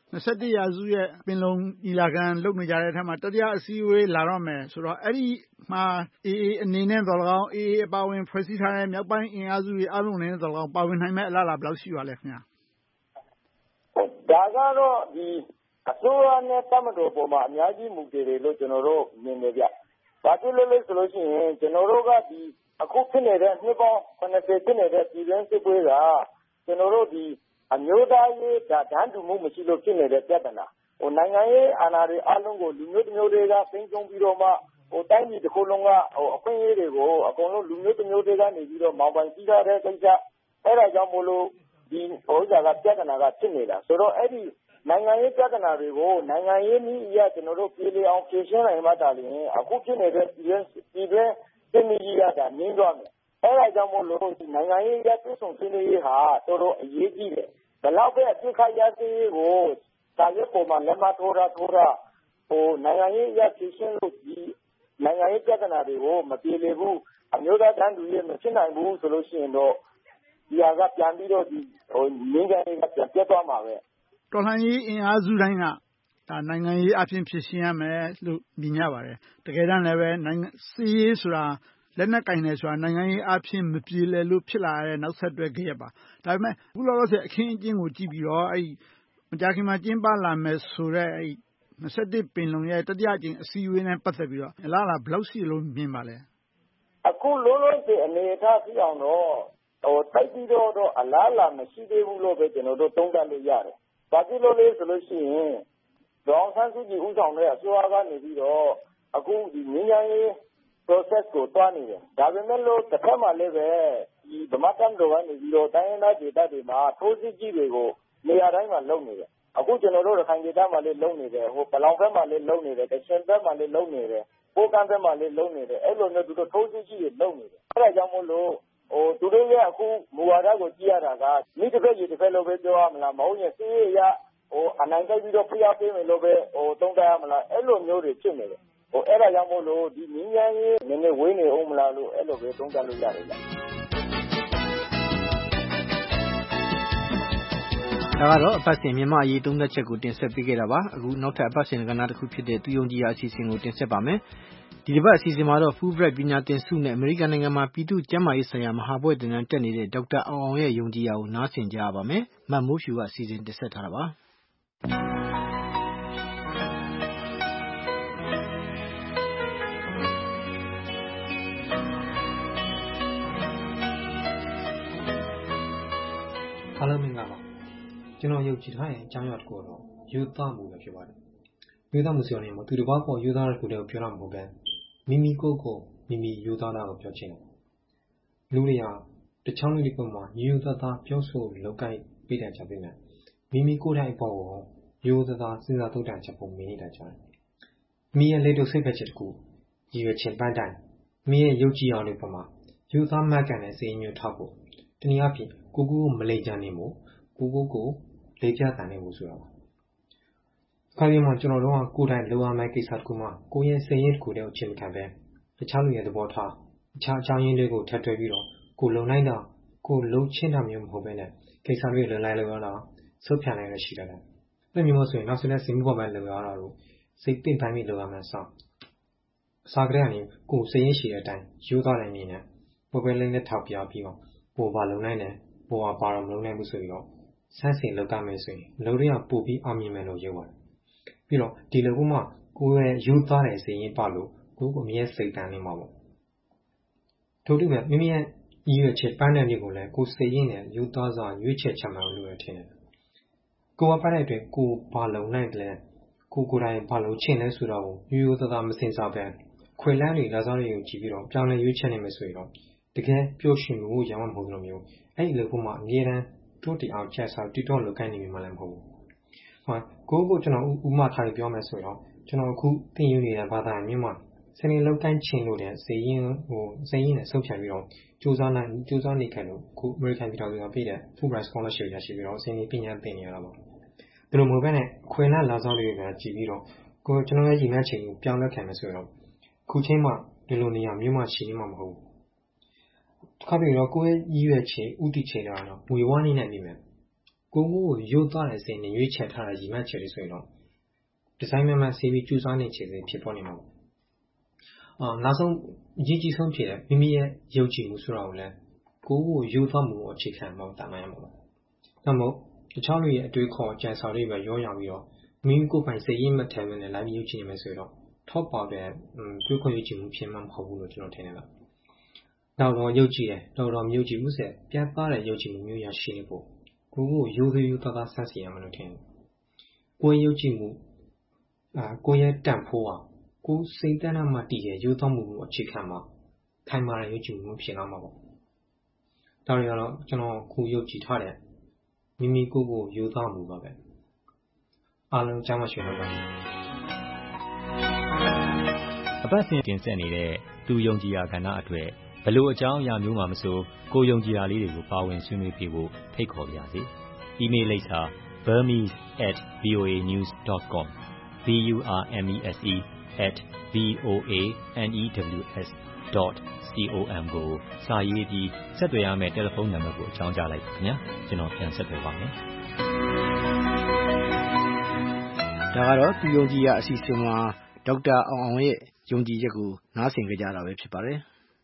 21ရာစုရဲ့ပင်လုံညီလာခံလုပ်နေကြတဲ့အထက်မှာတတိယအစည်းအဝေးလာတော့မယ်ဆိုတော့အဲ့ဒီမှာ AA အနေနဲ့တော်၎င်း AA အပါဝင်ဖွဲ့စည်းထားတဲ့မြောက်ပိုင်းအင်အားစုတွေအားလုံးနဲ့တော်၎င်းပါဝင်နိုင်မဲ့အလားအလာဘယ်လောက်ရှိပါလဲခင်ဗျာဒါကတော့အစိုးရနဲ့တပ်မတော်ပေါ်မှာအများကြီးမူတည်တယ်လို့ကျွန်တော်တို့မြင်နေကြ။ဘာဖြစ်လို့လဲဆိုလို့ရှိရင်ကျွန်တော်တို့ကအခုဖြစ်နေတဲ့နှစ်ပေါင်း80ဖြစ်နေတဲ့ပြည်တွင်းစစ်ပွဲကကျွန်တော်တို့အမျိုးသားရေးတန်းတူမှုမရှိလို့ဖြစ်နေတဲ့ပြဿနာ။နိုင်ငံရေးအာဏာတွေအလုံးကိုလူမျိုးတစ်မျိုးတွေကသိမ်းသုံးပြီးတော့မှတိုင်းပြည်တစ်ခုလုံးကအခွင့်အရေးတွေကိုအကုန်လုံးလူမျိုးတစ်မျိုးတွေကနေပြီးတော့မောင်းပိုင်ပြီးထားတဲ့ကိစ္စအဲ့ဒါကြောင့်မို့လို့ဥစ္စာကပြဿနာကဖြစ်နေတာဆိုတော့အဲ့ဒီနိုင်ငံရေးပြဿနာတွေကိုနိုင်ငံရေးနည်းအရကျွန်တော်တို့ပြည်လည်အောင်ဖြေရှင်းနိုင်မှသာလျှင်အခုဖြစ်နေတဲ့ပြည်တွင်းစစ်မီးရတာငြင်းသွားမယ်အဲ့ဒါကြောင့်မို့လို့နိုင်ငံရေးရပြုစုံဆွေးနွေးရေးဟာတော်တော်အရေးကြီးတယ်ဘယ်လောက်ပဲအဖြစ်ခရရစေးကိုစာရွက်ပေါ်မှာလက်မထိုးတာနိုင်ငံရေးရဖြေရှင်းလို့နိုင်ငံရေးပြဿနာတွေကိုမပြေလည်ဘူးအမျိုးသားတန်းတူရေးမဖြစ်နိုင်ဘူးဆိုလို့ရှိရင်တော့ဒီဟာကပြန်ပြီးတော့ငြင်းကြရေးကပြန်ပြတ်သွားမှာပဲတော်လှန်ရေးအင်အားစုတိုင်းကနိုင်ငံရေးအဖြစ်ဖြစ်ရှင်းရမယ်လို့မြင်ကြပါတယ်တကယ်တမ်းလည်းပဲစစ်ရေးဆိုတာလက်နက်ကင်တယ်ဆိုတာနိုင်ငံရေးအဖြစ်မပြေလည်လို့ဖြစ်လာတဲ့နောက်ဆက်တွဲကြရပါဒါပေမဲ့အခုလောလောဆယ်အခင်းအကျင်းကိုကြည့်ပြီးတော့မကြာခင်မှာကျင်းပလာမယ်ဆိုတဲ့21ပင်လုံရဲ့တတိယအကြိမ်အစည်းအဝေးနဲ့ပတ်သက်ပြီးတော့အလားအလာဘယ်လောက်ရှိလို့မြင်ပါလဲအခုလုံးလုံးတဲ့အနေအထားဖြစ်အောင်တော့တိုက်ပြီးတော့အလားအလာမရှိသေးဘူးလို့ပဲကျွန်တော်တို့သုံးသပ်လို့ရတယ်ဘာဖြစ်လို့လဲဆိုလို့ရှိရင်ဒေါအောင်ဆန်းစုကြည်ဦးဆောင်တဲ့အစိုးရကနေပြီးတော့အခုငြိမ်းချမ်းရေး process ကိုတွားနေတယ်ဒါပေမဲ့လို့တစ်ခါမှလည်းပဲဗမာတပ်မတော်ကနေပြီးတော့တိုင်းရင်းသားဒေသတွေမှာထိုးစစ်ကြီးတွေကိုနေရာတိုင်းမှာလုပ်နေတယ်အခုကျွန်တော်တို့ရခိုင်ဒေသမှာလည်းလုပ်နေတယ်ပလောင်ဘက်မှာလည်းလုပ်နေတယ်ကချင်ဘက်မှာလည်းလုပ်နေတယ်ပိုးကမ်းဘက်မှာလည်းလုပ်နေတယ်အဲ့လိုမျိုးသူတို့ထိုးစစ်ကြီးတွေလုပ်နေတယ်အဲ့ဒါကြောင့်မို့လို့သူတို့ရဲ့အခုမူဝါဒကိုကြည့်ရတာကမိတစ်ဖက်ရေတစ်ဖက်လို့ပဲပြောရမလားမဟုတ်ရင်စစ်ရေးရအနိုင်တိုက်ပြီးတော့ဖျက်ပေးမယ်လို့ပဲသုံးသပ်ရမလားအဲ့လိုမျိုးတွေဖြစ်နေတယ်အဲ့ဒါကြောင့်မို့လို့ဒီငင်းငန်းရေးနည်းနည်းဝေးနေအောင်မလားလို့အဲ့လိုပဲသုံးသပ်လို့ရတယ်ဗျဒါကတော့အပတ်စဉ်မြန်မာအရေးသုံးသပ်ချက်ကိုတင်ဆက်ပေးခဲ့တာပါအခုနောက်ထပ်အပတ်စဉ်ကဏ္ဍတစ်ခုဖြစ်တဲ့သူယုံကြည်ရာအစီအစဉ်ကိုတင်ဆက်ပါမယ်ဒီတစ်ပတ်အစီအစဉ်မှာတော့ Fulbright ပညာသင်ဆုနဲ့အမေရိကန်နိုင်ငံမှာပြည်သူ့ကျန်းမာရေးဆိုင်ရာမဟာဘွဲ့သင်တန်းတက်နေတဲ့ဒေါက်တာအောင်အောင်ရဲ့ယုံကြည်ရာကိုနားဆင်ကြရပါမယ်မတ်မိုးဖြူကအစီအစဉ်တင်ဆက်ထားတာပါအားလုံးမင်္ဂလာပါကျွန်တော်ယုံကြည်ထားတဲ့အကြောင်းအရာတစ်ခုတော့ယူသားမှုပဲဖြစ်ပါတယ်ယူသားမှုဆိုရင်သူတစ်ပါးပေါ်ယူသားတဲ့ကိုယ်ကိုပြောတာမဟုတ်ဘဲမိမိကိုယ်ကိုမိမိယူသားတာကိုပြောချင်တယ်လူတွေကတခြားလူတွေပေါ်မှာယူသားသားပြောဆိုလောက်ကိုက်ပေးတယ်ချက်ပေးမယ်မိမိကိုယ်တိုင်ပေါ်ကိုယူသားသားစဉ်းစားသုံးသပ်ချက်ပုံမြင်နေတာကြတယ်မိရဲ့လက်တို့စိတ်ပဲချက်တစ်ခုရည်ရွယ်ချက်ပန်းတိုင်မိရဲ့ယုံကြည်အောင်တွေပေါ်မှာယူသားမှတ်ကန်တဲ့စိတ်မျိုးထောက်ဖို့တနည်းအားဖြင့်ကိုမလိမ်ချန်နေမို့ကိုလေပြတန်နေမို့ဆိုတာပါခါဒီမှာကျွန်တော်တို့ကကိုယ်တိုင်လိုရမယ့်ကိစ္စတစ်ခုမှကိုယ့်ရဲ့စိတ်ရင်းတစ်ခုတည်းကိုချိန်မခံပဲတခြားလူရဲ့သဘောထားတခြားအကြောင်းရင်းတွေကိုထပ်တွဲပြီးတော့ကိုလုံနိုင်တာကိုလုံချင်းတာမျိုးမဟုတ်ပဲနဲ့ကိစ္စတွေလုံလိုက်လို့ရတာဆုတ်ဖြန်လိုက်ရရှိတယ်။အဲ့မျိုးဆိုရင်နောက်ဆုံးတဲ့စိတ်မှုပေါ်မှာလုံရတာကိုစိတ်ပင်ပန်းပြီးလုံရမယ်ဆိုအစားကလေးကနေကိုစိတ်ရင်းရှိတဲ့အတိုင်းယူသွားတဲ့အနေနဲ့ပေါ်ပဲလေးနဲ့ထောက်ပြပြီးတော့ပေါ်ပါလုံနိုင်တယ်ပေါ်ပါတော့မလုံနိုင်ဘူးဆိုပြီးတော့ဆန်းစင်လောက်တာမယ်ဆိုရင်လုံတွေကပို့ပြီးအောင်မြင်မယ်လို့ပြောပါတယ်။ပြီးတော့ဒီလိုကမှကိုယ်ရဲ့ယူသားတဲ့စိတ်ရင်းပါလို့ကိုယ်ကအမြဲစိတ်တန်းနေမှာပေါ့။ထို့တူပဲမိမိရဲ့ရွေးချက်ပန်းတဲ့မျိုးကိုလည်းကိုယ်စိတ်ရင်းနဲ့ယူသားစွာရွေးချက်ချမှန်းလို့ရထင်တယ်။ကိုယ်ကပါတဲ့အတွက်ကိုယ်ဘာလုံနိုင်တယ်ကိုယ်ကိုယ်တိုင်ဘာလို့ချင်းလဲဆိုတော့ရိုးရိုးသားသားမစင်စားပဲခွေလန်းတွေလာစားတွေကိုကြည့်ပြီးတော့ပြောင်းလဲရွေးချက်နေမယ်ဆိုရင်တော့တကယ်ပျော်ရွှင်မှုရမှာမဟုတ်လို့မျိုးအဲ့ဒီလိုကမှအမြဲတမ်းတို့တီအောင်ချက်စားတီတော့လောက်ကိုင်းနေမှလည်းမဟုတ်ဘူး။ဟောကိုကျွန်တော်ဥမာထားပြောမယ်ဆိုတော့ကျွန်တော်အခုသင်ယူနေတဲ့ဘာသာမျိုးမှာစနေလောက်ကိုင်းချင်းလို့တဲ့စိတ်ရင်းနဲ့ဆုံးဖြတ်ပြီးတော့စူးစမ်းနေခဲ့လို့ခု American ပြည်တော်စုကပြည့်တဲ့ Fulbright Scholarship ရရှိပြီးတော့စနေပညာသင်နေရတာပေါ့။ဒီလိုမျိုးပဲနဲ့ခွေလန်းလာစားတွေကကြည့်ပြီးတော့ကျွန်တော်ရဲ့ညီမချင်းကိုပြောင်းလဲခံမယ်ဆိုတော့ခုချင်းမှဒီလိုနေရာမျိုးမှရှိနေမှာမဟုတ်ဘူး။တစ်ခါပြီးတော့ကိုယ့်ရဲ့ရွေးချက်ဥတီချက်တော့ဝေဝါးနေနိုင်ပြီမယ်။ကိုရုပ်သားတဲ့စိတ်နဲ့ရွေးချက်ထားတဲ့ညီမချက်တွေဆိုရင်တော့ဒီဇိုင်းမှဆေးပြီးကျူးစားနေချက်တွေဖြစ်ပေါ်နေမှာပေါ့။နောက်ဆုံးအရေးကြီးဆုံးဖြစ်တဲ့မိမိရဲ့ယုံကြည်မှုဆိုတာကိုလည်းကိုရုပ်သားမှုကိုအခြေခံမှတာနိုင်ရမှာပေါ့။ဒါမို့တခြားလူရဲ့အတွေ့အခေါ်ကြံစာတွေပဲရောရပြီးတော့မိမိကိုယ်ပိုင်စိတ်ရင်းမထဲနဲ့လိုက်ရုပ်ကြည့်နေမယ်ဆိုတော့ထောက်ပေါက်တဲ့တွေ့ခွင့်ရခြင်းမှုဖြစ်မှမဟုတ်ဘူးလို့ကျွန်တော်ထင်တယ်လား။တော့ရုပ်ကြည့်တယ်တော့မြုပ်ကြည့်မှုဆက်ပြတ်သားတဲ့ရုပ်ကြည့်မှုမျိုးရရှိနေဖို့ကိုရိုးရိုးသားသားဆန်းစီရမယ်လို့ထင်တယ်။ကိုယ်ရုပ်ကြည့်မှုကိုယ့်ရဲ့တန်ဖိုးကိုစိတ်တန်းမှတည်ရဲ့ရိုးသားမှုကိုအခြေခံမှာခိုင်မာတဲ့ရုပ်ကြည့်မှုဖြစ်လာမှာပေါ့။ဒါတွေကတော့ကျွန်တော်ခုရုပ်ကြည့်ထားတဲ့မိမိကိုယ်ကိုရိုးသားမှုပါပဲအားလုံးကြားမှရှိမှာပါအပတ်စဉ်တင်ဆက်နေတဲ့သူယုံကြည်ရာကဏ္ဍအတွက်ဘလို့အကြောင်းအရာမျိုးမှမဆိုကိုယုံကြည်ရာလေးတွေကိုပါဝင်ဆွေးနွေးပြဖို့ဖိတ်ခေါ်ပါရစေ။ email လိပ်စာ burmese@voanews.com burmese@voanews.com ကိုစာရေးပြီးဆက်သွယ်ရမယ့်တယ်လီဖုန်းနံပါတ်ကိုအကြောင်းကြားလိုက်ပါခင်ဗျာကျွန်တော်ပြန်ဆက်သွယ်ပါမယ်ဒါကတော့သူယုံကြည်ရာအစီအစဉ်မှာဒေါက်တာအောင်ရဲ့ယုံကြည်ချက်ကိုနားဆင်ကြတာပဲဖြစ်ပါတယ်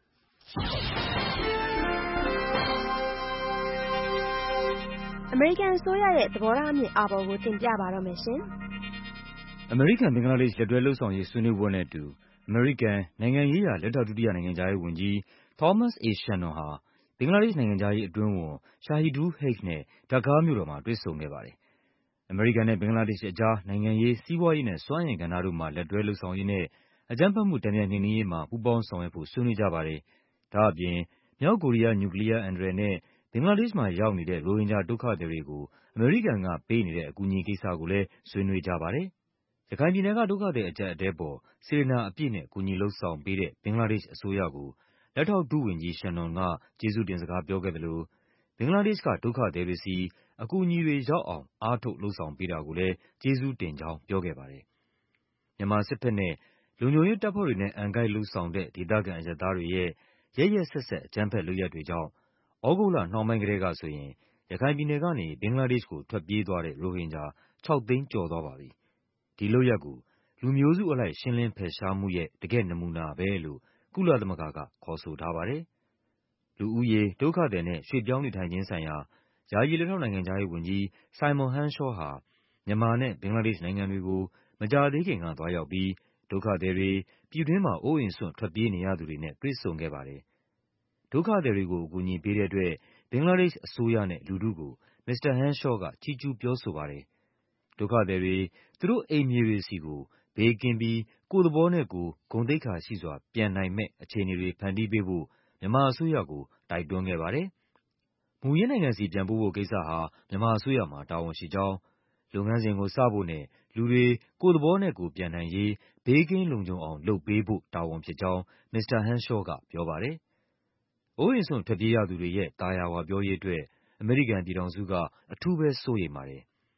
အမေရိကန်အစိုးရရဲ့သဘောထားအမြင်အာဘော်ကိုတင်ပြပါတော့မယ်ရှင်အမေရိကန်ဘင်္ဂလားဒေ့ရှ်လက်တွဲလှုပ်ဆောင်ရေးဆွေးနွေးပွဲနဲ့အတူအမေရိကန်နိုင်ငံရေးရာလက်ထောက်ဒုတိယနိုင်ငံခြားရေးဝန်ကြီး Thomas A. Shannon ဟာဘင်္ဂလားဒေ့ရှ်နိုင်ငံခြားရေးအတွင်းဝန် Shahidul Haque နဲ့ဒါကာမြို့တော်မှာတွေ့ဆုံခဲ့ပါတယ်။အမေရိကန်နဲ့ဘင်္ဂလားဒေ့ရှ်အကြားနိုင်ငံရေး၊စီးပွားရေးနဲ့စွမ်းအင်ကဏ္ဍတို့မှာလက်တွဲလှုပ်ဆောင်ရေးနဲ့အကြမ်းဖက်မှုတန်ပြန်နှိမ်နင်းရေးမှာပူးပေါင်းဆောင်ရွက်ဖို့ဆွေးနွေးကြပါတယ်။ဒါ့အပြင်မြောက်ကိုရီးယားနျူကလီးယားအန္တရာယ်နဲ့ဘင်္ဂလားဒေ့ရှ်မှာရောက်နေတဲ့ရိုဟင်ဂျာဒုက္ခသည်တွေကိုအမေရိကန်ကပေးနေတဲ့အကူအညီကိစ္စကိုလည်းဆွေးနွေးကြပါတယ်။ရခိုင်ပြည်နယ်ကဒုက္ခသည်အကျပ်အတည်းပေါ်စေတနာအပြည့်နဲ့ကူညီလုပ်ဆောင်ပေးတဲ့ဘင်္ဂလားဒေ့ရှ်အစိုးရကိုလက်ထောက်ဒုဝန်ကြီး Shannon ကကျေးဇူးတင်စကားပြောခဲ့သလိုဘင်္ဂလားဒေ့ရှ်ကဒုက္ခသည်တွေဆီအကူအညီတွေရောက်အောင်အားထုတ်လုပ်ဆောင်ပေးတာကိုလည်းကျေးဇူးတင်ကြောင်းပြောခဲ့ပါတယ်။မြန်မာစစ်ဘက်နဲ့လုံခြုံရေးတပ်ဖွဲ့တွေနဲ့အန်ကိုက်လုပ်ဆောင်တဲ့ဒေသခံအရပ်သားတွေရဲ့ရက်ရက်စက်စက်အကြမ်းဖက်လုပ်ရပ်တွေကြောင့်သြဂုတ်လနှောင်းပိုင်းကတည်းကဆိုရင်ရခိုင်ပြည်နယ်ကနေဘင်္ဂလားဒေ့ရှ်ကိုထွက်ပြေးသွားတဲ့ရိုဟင်ဂျာ6 သိန်းကျော်သွားပါပြီ။ဒီလုပ်ရပ်ကိုလူမျိုးစုအလိုက်ရှင်းလင်းဖယ်ရှားမှုရဲ့တကယ့်နမူနာပဲလို့ကုလသမဂ္ဂကခေါ်ဆိုထားပါတယ်။လူဦးရေ၊ဒုက္ခသည်နဲ့ရွှေ့ပြောင်းနေထိုင်ခြင်းဆိုင်ရာယာယီလက်ထောက်နိုင်ငံခြားရေးဝန်ကြီး Simon Henshaw ဟာမြန်မာနဲ့ဘင်္ဂလားဒေ့ရှ်နိုင်ငံတွေကိုမကြာသေးခင်ကသွားရောက်ပြီးဒုက္ခသည်တွေ၊ပြည်တွင်းမှာအိုးအိမ်စွန့်ထွက်ပြေးနေရသူတွေနဲ့တွေ့ဆုံခဲ့ပါတယ်။ဒုက္ခသည်တွေကိုအကူအညီပေးတဲ့အတွက်ဘင်္ဂလားဒေ့ရှ်အစိုးရနဲ့လူထုကိုမစ္စတာ Henshaw ကချီးကျူးပြောဆိုပါတယ်။ဒုက္ခသည်တွေသူတို့အိမ်မြေတွေဆီကိုဘေးကင်းပြီးကိုယ့်သဘောနဲ့ကိုယ်ဂုဏ်သိက္ခာရှိစွာပြန်နိုင်မယ့်အခြေအနေတွေဖန်တီးပေးဖို့မြန်မာအစိုးရကိုတိုက်တွန်းခဲ့ပါတယ်။မူရင်းနိုင်ငံဆီပြန်ပို့ဖို့ကိစ္စဟာမြန်မာအစိုးရမှာတာဝန်ရှိကြောင်း၊လုပ်ငန်းစဉ်ကိုစဖို့နဲ့လူတွေကိုယ့်သဘောနဲ့ကိုယ်ပြန်နိုင်ရေးဘေးကင်းလုံခြုံအောင်လုပ်ပေးဖို့တာဝန်ဖြစ်ကြောင်းမစ္စတာ Henshaw ကပြောပါတယ်။အိုးအိမ်စွန့်ထွက်ပြေးရသူတွေရဲ့သာယာဝပြောရေးအတွက်အမေရိကန်ပြည်ထောင်စုကအထူးပဲစိုးရိမ်ပါတယ်။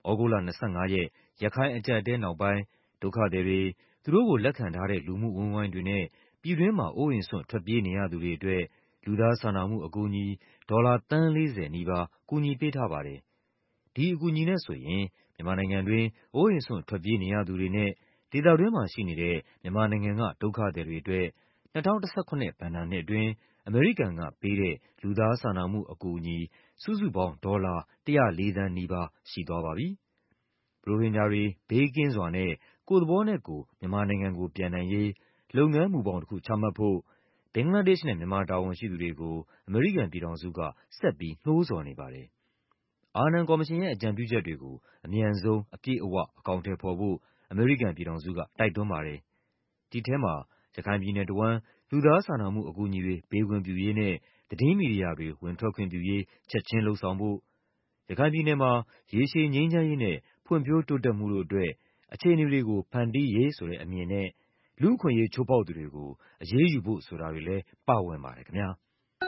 ဩဂုတ်လ 25 ရက် ရခိုင်အကျပ်အတည်းနောက်ပိုင်း ဒုက္ခသည်တွေ၊ သူတို့ကိုလက်ခံထားတဲ့ လူမှုအဝန်းအဝိုင်းတွေနဲ့ ပြည်တွင်းမှာ အိုးအိမ်စွန့် ထွက်ပြေးနေရသူတွေအတွက် လူသားစာနာမှုအကူအညီ ဒေါ်လာ သန်း 40 နီးပါး ကူညီပေးထားပါတယ်။ ဒီအကူအညီနဲ့ဆိုရင် မြန်မာနိုင်ငံတွင်း အိုးအိမ်စွန့် ထွက်ပြေးနေရသူတွေနဲ့ ဒေသတွင်းမှာရှိနေတဲ့ မြန်မာနိုင်ငံက ဒုက္ခသည်တွေအတွက် ၂၀၁၇ ဘဏ္ဍာနှစ်အတွင်း အမေရိကန်ကပေးတဲ့ လူသားစာနာမှုအကူအညီ စုစုပေါင်း ဒေါ်လာ 104 သန်းနီးပါး ရှိသွားပါပြီ။ ရိုဟင်ဂျာတွေ ဘေးကင်းစွာနဲ့ ကိုယ့်သဘောနဲ့ကိုယ် မြန်မာနိုင်ငံကို ပြန်နိုင်ရေး လုပ်ငန်းမူဘောင်တခု ချမှတ်ဖို့ ဘင်္ဂလားဒေ့ရှ်နဲ့ မြန်မာတာဝန်ရှိသူတွေကို အမေရိကန်ပြည်ထောင်စုက ဆက်ပြီး နှိုးဆော်နေပါတယ်။ အာနန်ကော်မရှင်ရဲ့ အကြံပြုချက်တွေကို အမြန်ဆုံး အပြည့်အဝ အကောင်အထည်ဖော်ဖို့ အမေရိကန်ပြည်ထောင်စုက တိုက်တွန်းပါတယ်။ ဒီထဲမှာ ရခိုင်ပြည်နယ်တဝန်း လူသားစာနာမှုအကူအညီတွေ ပေးခွင့်ပြုရေးနဲ့ သတင်းမီဒီယာတွေ ဝင်ထွက်ခွင့်ပြုရေး ချက်ခြင်းလုပ်ဆောင်ဖို့၊ ရခိုင်ပြည်နယ်မှာ ရေရှည်ငြိမ်းချမ်းရေးနဲ့ ဖွံ့ဖြိုးတိုးတက်မှုတို့အတွက် အခြေအနေတွေကို ဖန်တီးရေးဆိုတဲ့အမြင်နဲ့ လူ့အခွင့်အရေး ချိုးဖောက်သူတွေကို အရေးယူဖို့ ဆိုတာတွေလည်း ပါဝင်ပါတယ်ခင်ဗျား။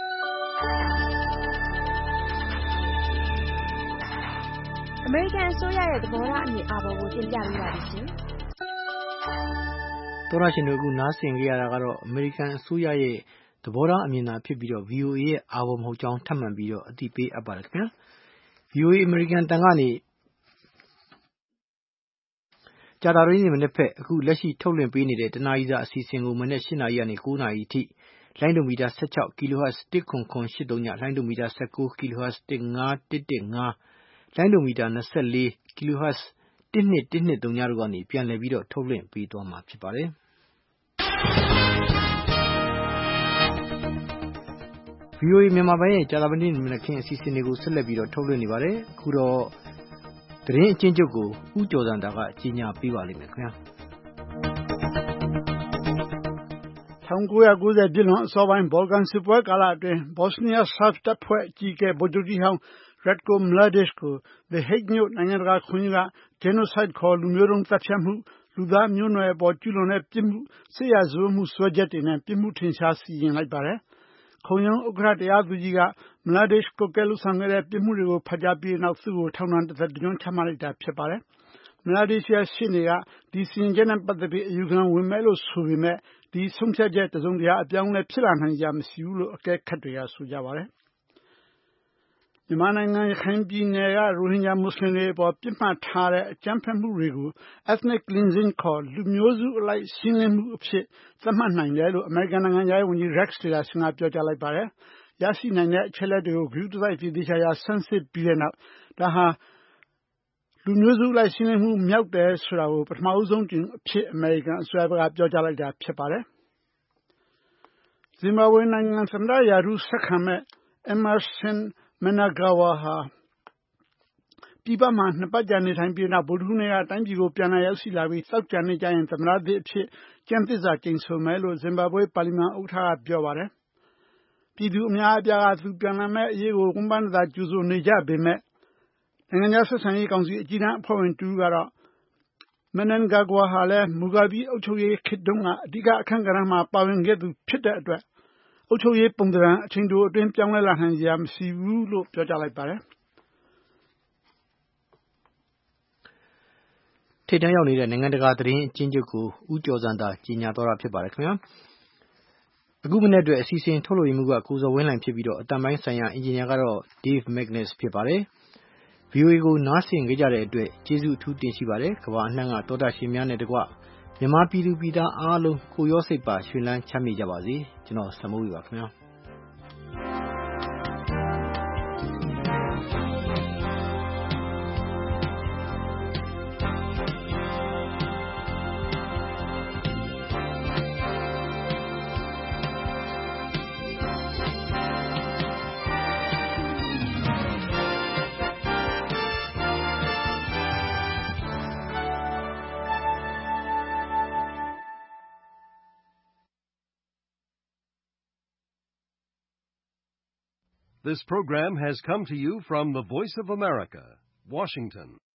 ။အမေရိကန်အစိုးရရဲ့သဘောထားအမြင်အာဘော်ကိုတင်ပြပေးပါမယ်ရှင်။သောရရှင်တို့အခုနားဆင်ကြရတာကတော့အမေရိကန်အစိုးရရဲ့သဘောထားအမြင်သာဖြစ်ပြီး VOA ရဲ့အာဘော်မဟုတ်ကြောင်းထပ်မံပြီးအသိပေးအပ်ပါတယ်ခင်ဗျာ။ VOA အမေရိကန်တန်ကနေကြာတာရင်းမနေ့ဖက်အခုလက်ရှိထုတ်လွှင့်ပေးနေတဲ့တနာရီစာအစီအစဉ်ကိုမနေ့ 8 နာရီကနေ 9 နာရီအထိလိုင်းဒိုမီတာ 16 kHz 10783ညလိုင်းဒိုမီတာ 19 kHz 15115လိုင်းဒိုမီတာ 24 kHz 12120တို့ကနေပြန်လည်ပြီးထုတ်လွှင့်ပေးသွားမှာဖြစ်ပါတယ်။ VOA မြန်မာပိုင်းရဲ့ကြာသပတေးနေ့မနက်ခင်းအစီအစဉ်တွေကိုဆက်လက်ပြီးထုတ်လွှင့်နေပါတယ်။အခုတော့သတင်းအချင်းချုပ်ကိုဦးကျော်ဇံသာကကြီးညာပေးပါလိမ့်မယ်ခင်ဗျာ။ 1990 ပြည့်လွန်အစောပိုင်း ဘော်လကန်စစ်ပွဲကာလအတွင်း ဘော့စနီးယား ဆာဗ်တပ်ဖွဲ့အကြီးအကဲ ဗိုလ်ချုပ်ကြီးဟောင်း Ratko Mladic ကို The Hague မြို့ နိုင်ငံတကာခုံးရုံးက Genocide ခေါ် လူမျိုးတုန်းသတ်ဖြတ်မှု၊ လူသားမျိုးနွယ်အပေါ်ကျူးလွန်တဲ့ပြစ်မှု စစ်ရာဇဝတ်မှုစွဲချက်တွေနဲ့ ပြစ်မှုထင်ရှားစီရင်လိုက်ပါတယ်။ ခုံရုံးဥက္ကဋ္ဌတရားသူကြီးက Mladic ကွပ်ကဲလုပ်ဆောင်ခဲ့တဲ့ပြစ်မှုတွေကိုဖတ်ကြားပြီးတဲ့နောက် သူ့ကိုထောင်ဒဏ်တသက်တကျွန်းချမှတ်လိုက်တာဖြစ်ပါတယ်။ Mladic ရဲ့ရှေ့နေက ဒီစီရင်ချက်နဲ့ပတ်သက်ပြီးအယူခံဝင်မယ်လို့ဆိုပေမဲ့ ဒီဆုံးဖြတ်ချက်တစုံတရာအပြောင်းအလဲဖြစ်လာနိုင်စရာမရှိဘူးလို့အကဲခတ်တွေကဆိုကြပါတယ်။ မြန်မာနိုင်ငံရခိုင်ပြည်နယ်ကရိုဟင်ဂျာမွတ်စလင်တွေအပေါ်ပစ်မှတ်ထားတဲ့အကြမ်းဖက်မှုတွေကို Ethnic Cleansing ခေါ် လူမျိုးစုအလိုက်ရှင်းလင်းမှုအဖြစ်သတ်မှတ်နိုင်တယ်လို့အမေရိကန်နိုင်ငံခြားရေးဝန်ကြီး Rex Tillerson ကပြောကြားလိုက်ပါတယ်။ ရရှိနိုင်တဲ့အချက်အလက်တွေကိုဂရုတစိုက်သေသေချာချာဆန်းစစ်ပြီးတဲ့နောက် ဒါဟာလူမျိုးစုအလိုက်ရှင်းလင်းမှုမြောက်တယ်ဆိုတာကိုပထမဆုံးအဖြစ်အမေရိကန်အစိုးရဘက်ကပြောကြားလိုက်တာဖြစ်ပါတယ်။ ဇင်ဘာဘွေနိုင်ငံသမ္မတရာထူးဆက်ခံမယ့် Emmerson Mnangagwa ဟာပြည်ပမှာ2ပတ်ကြာနေထိုင်ပြီးတဲ့နောက်ဗုဒ္ဓဟူးနေ့ကတိုင်းပြည်ကိုပြန်လည်ရောက်ရှိလာပြီးသောကြာနေ့ကျရင်သမ္မတသစ်အဖြစ်ကျမ်းသစ္စာကျိန်ဆိုမယ်လို့ဇင်ဘာဘွေပါလီမန်ဥက္ကဋ္ဌကပြောပါတယ်။ပြည်သူအများအပြားကသူပြန်လာမယ့်အရေးကိုဝမ်းပန်းတသာကြိုဆိုနေကြပေမဲ့နိုင်ငံခြားဆက်ဆံရေးကောင်စီအကြီးတန်းအဖွဲ့ဝင်တဦးကတော့ Mnangagwa ဟာလည်းမူဂါဘီအုပ်ချုပ်ရေးခေတ်တုန်းကအဓိကအခန်းကဏ္ဍမှာပါဝင်ခဲ့သူဖြစ်တဲ့အတွက်အုပ်ချုပ်ရေးပုံသဏ္ဍာန်အချိန်တိုအတွင်းပြောင်းလဲလာနိုင်စရာမရှိဘူးလို့ပြောကြားလိုက်ပါတယ်။ ထိပ်တန်းရောက်နေတဲ့နိုင်ငံတကာသတင်းအကျဉ်းချုပ်ကိုဦးကျော်ဇံသာကြီးညာသွားတာဖြစ်ပါတယ်ခင်ဗျာ။အခုမနေ့အတွက်အစီအစဉ်ထုတ်လုပ်ရေးမှူးကကိုဇော်ဝင်းလှိုင်ဖြစ်ပြီးတော့အတန်ပိုင်းဆိုင်ရာအင်ဂျင်နီယာကတော့ Dave Magnus ဖြစ်ပါတယ်။ VOA ကိုနားဆင်ကြတဲ့အတွက်ကျေးဇူးအထူးတင်ရှိပါတယ်။ကမ္ဘာအနှံ့ကသောတာရှင်များနဲ့တကွမြန်မာပြည်သူပြည်သားအားလုံးကိုယ်ရောစိတ်ပါရွှင်လန်းချမ်းမြေ့ကြပါစေ။ကျွန်တော်ဆံမိုးဝေပါခင်ဗျာ။ This program has come to you from the Voice of America, Washington.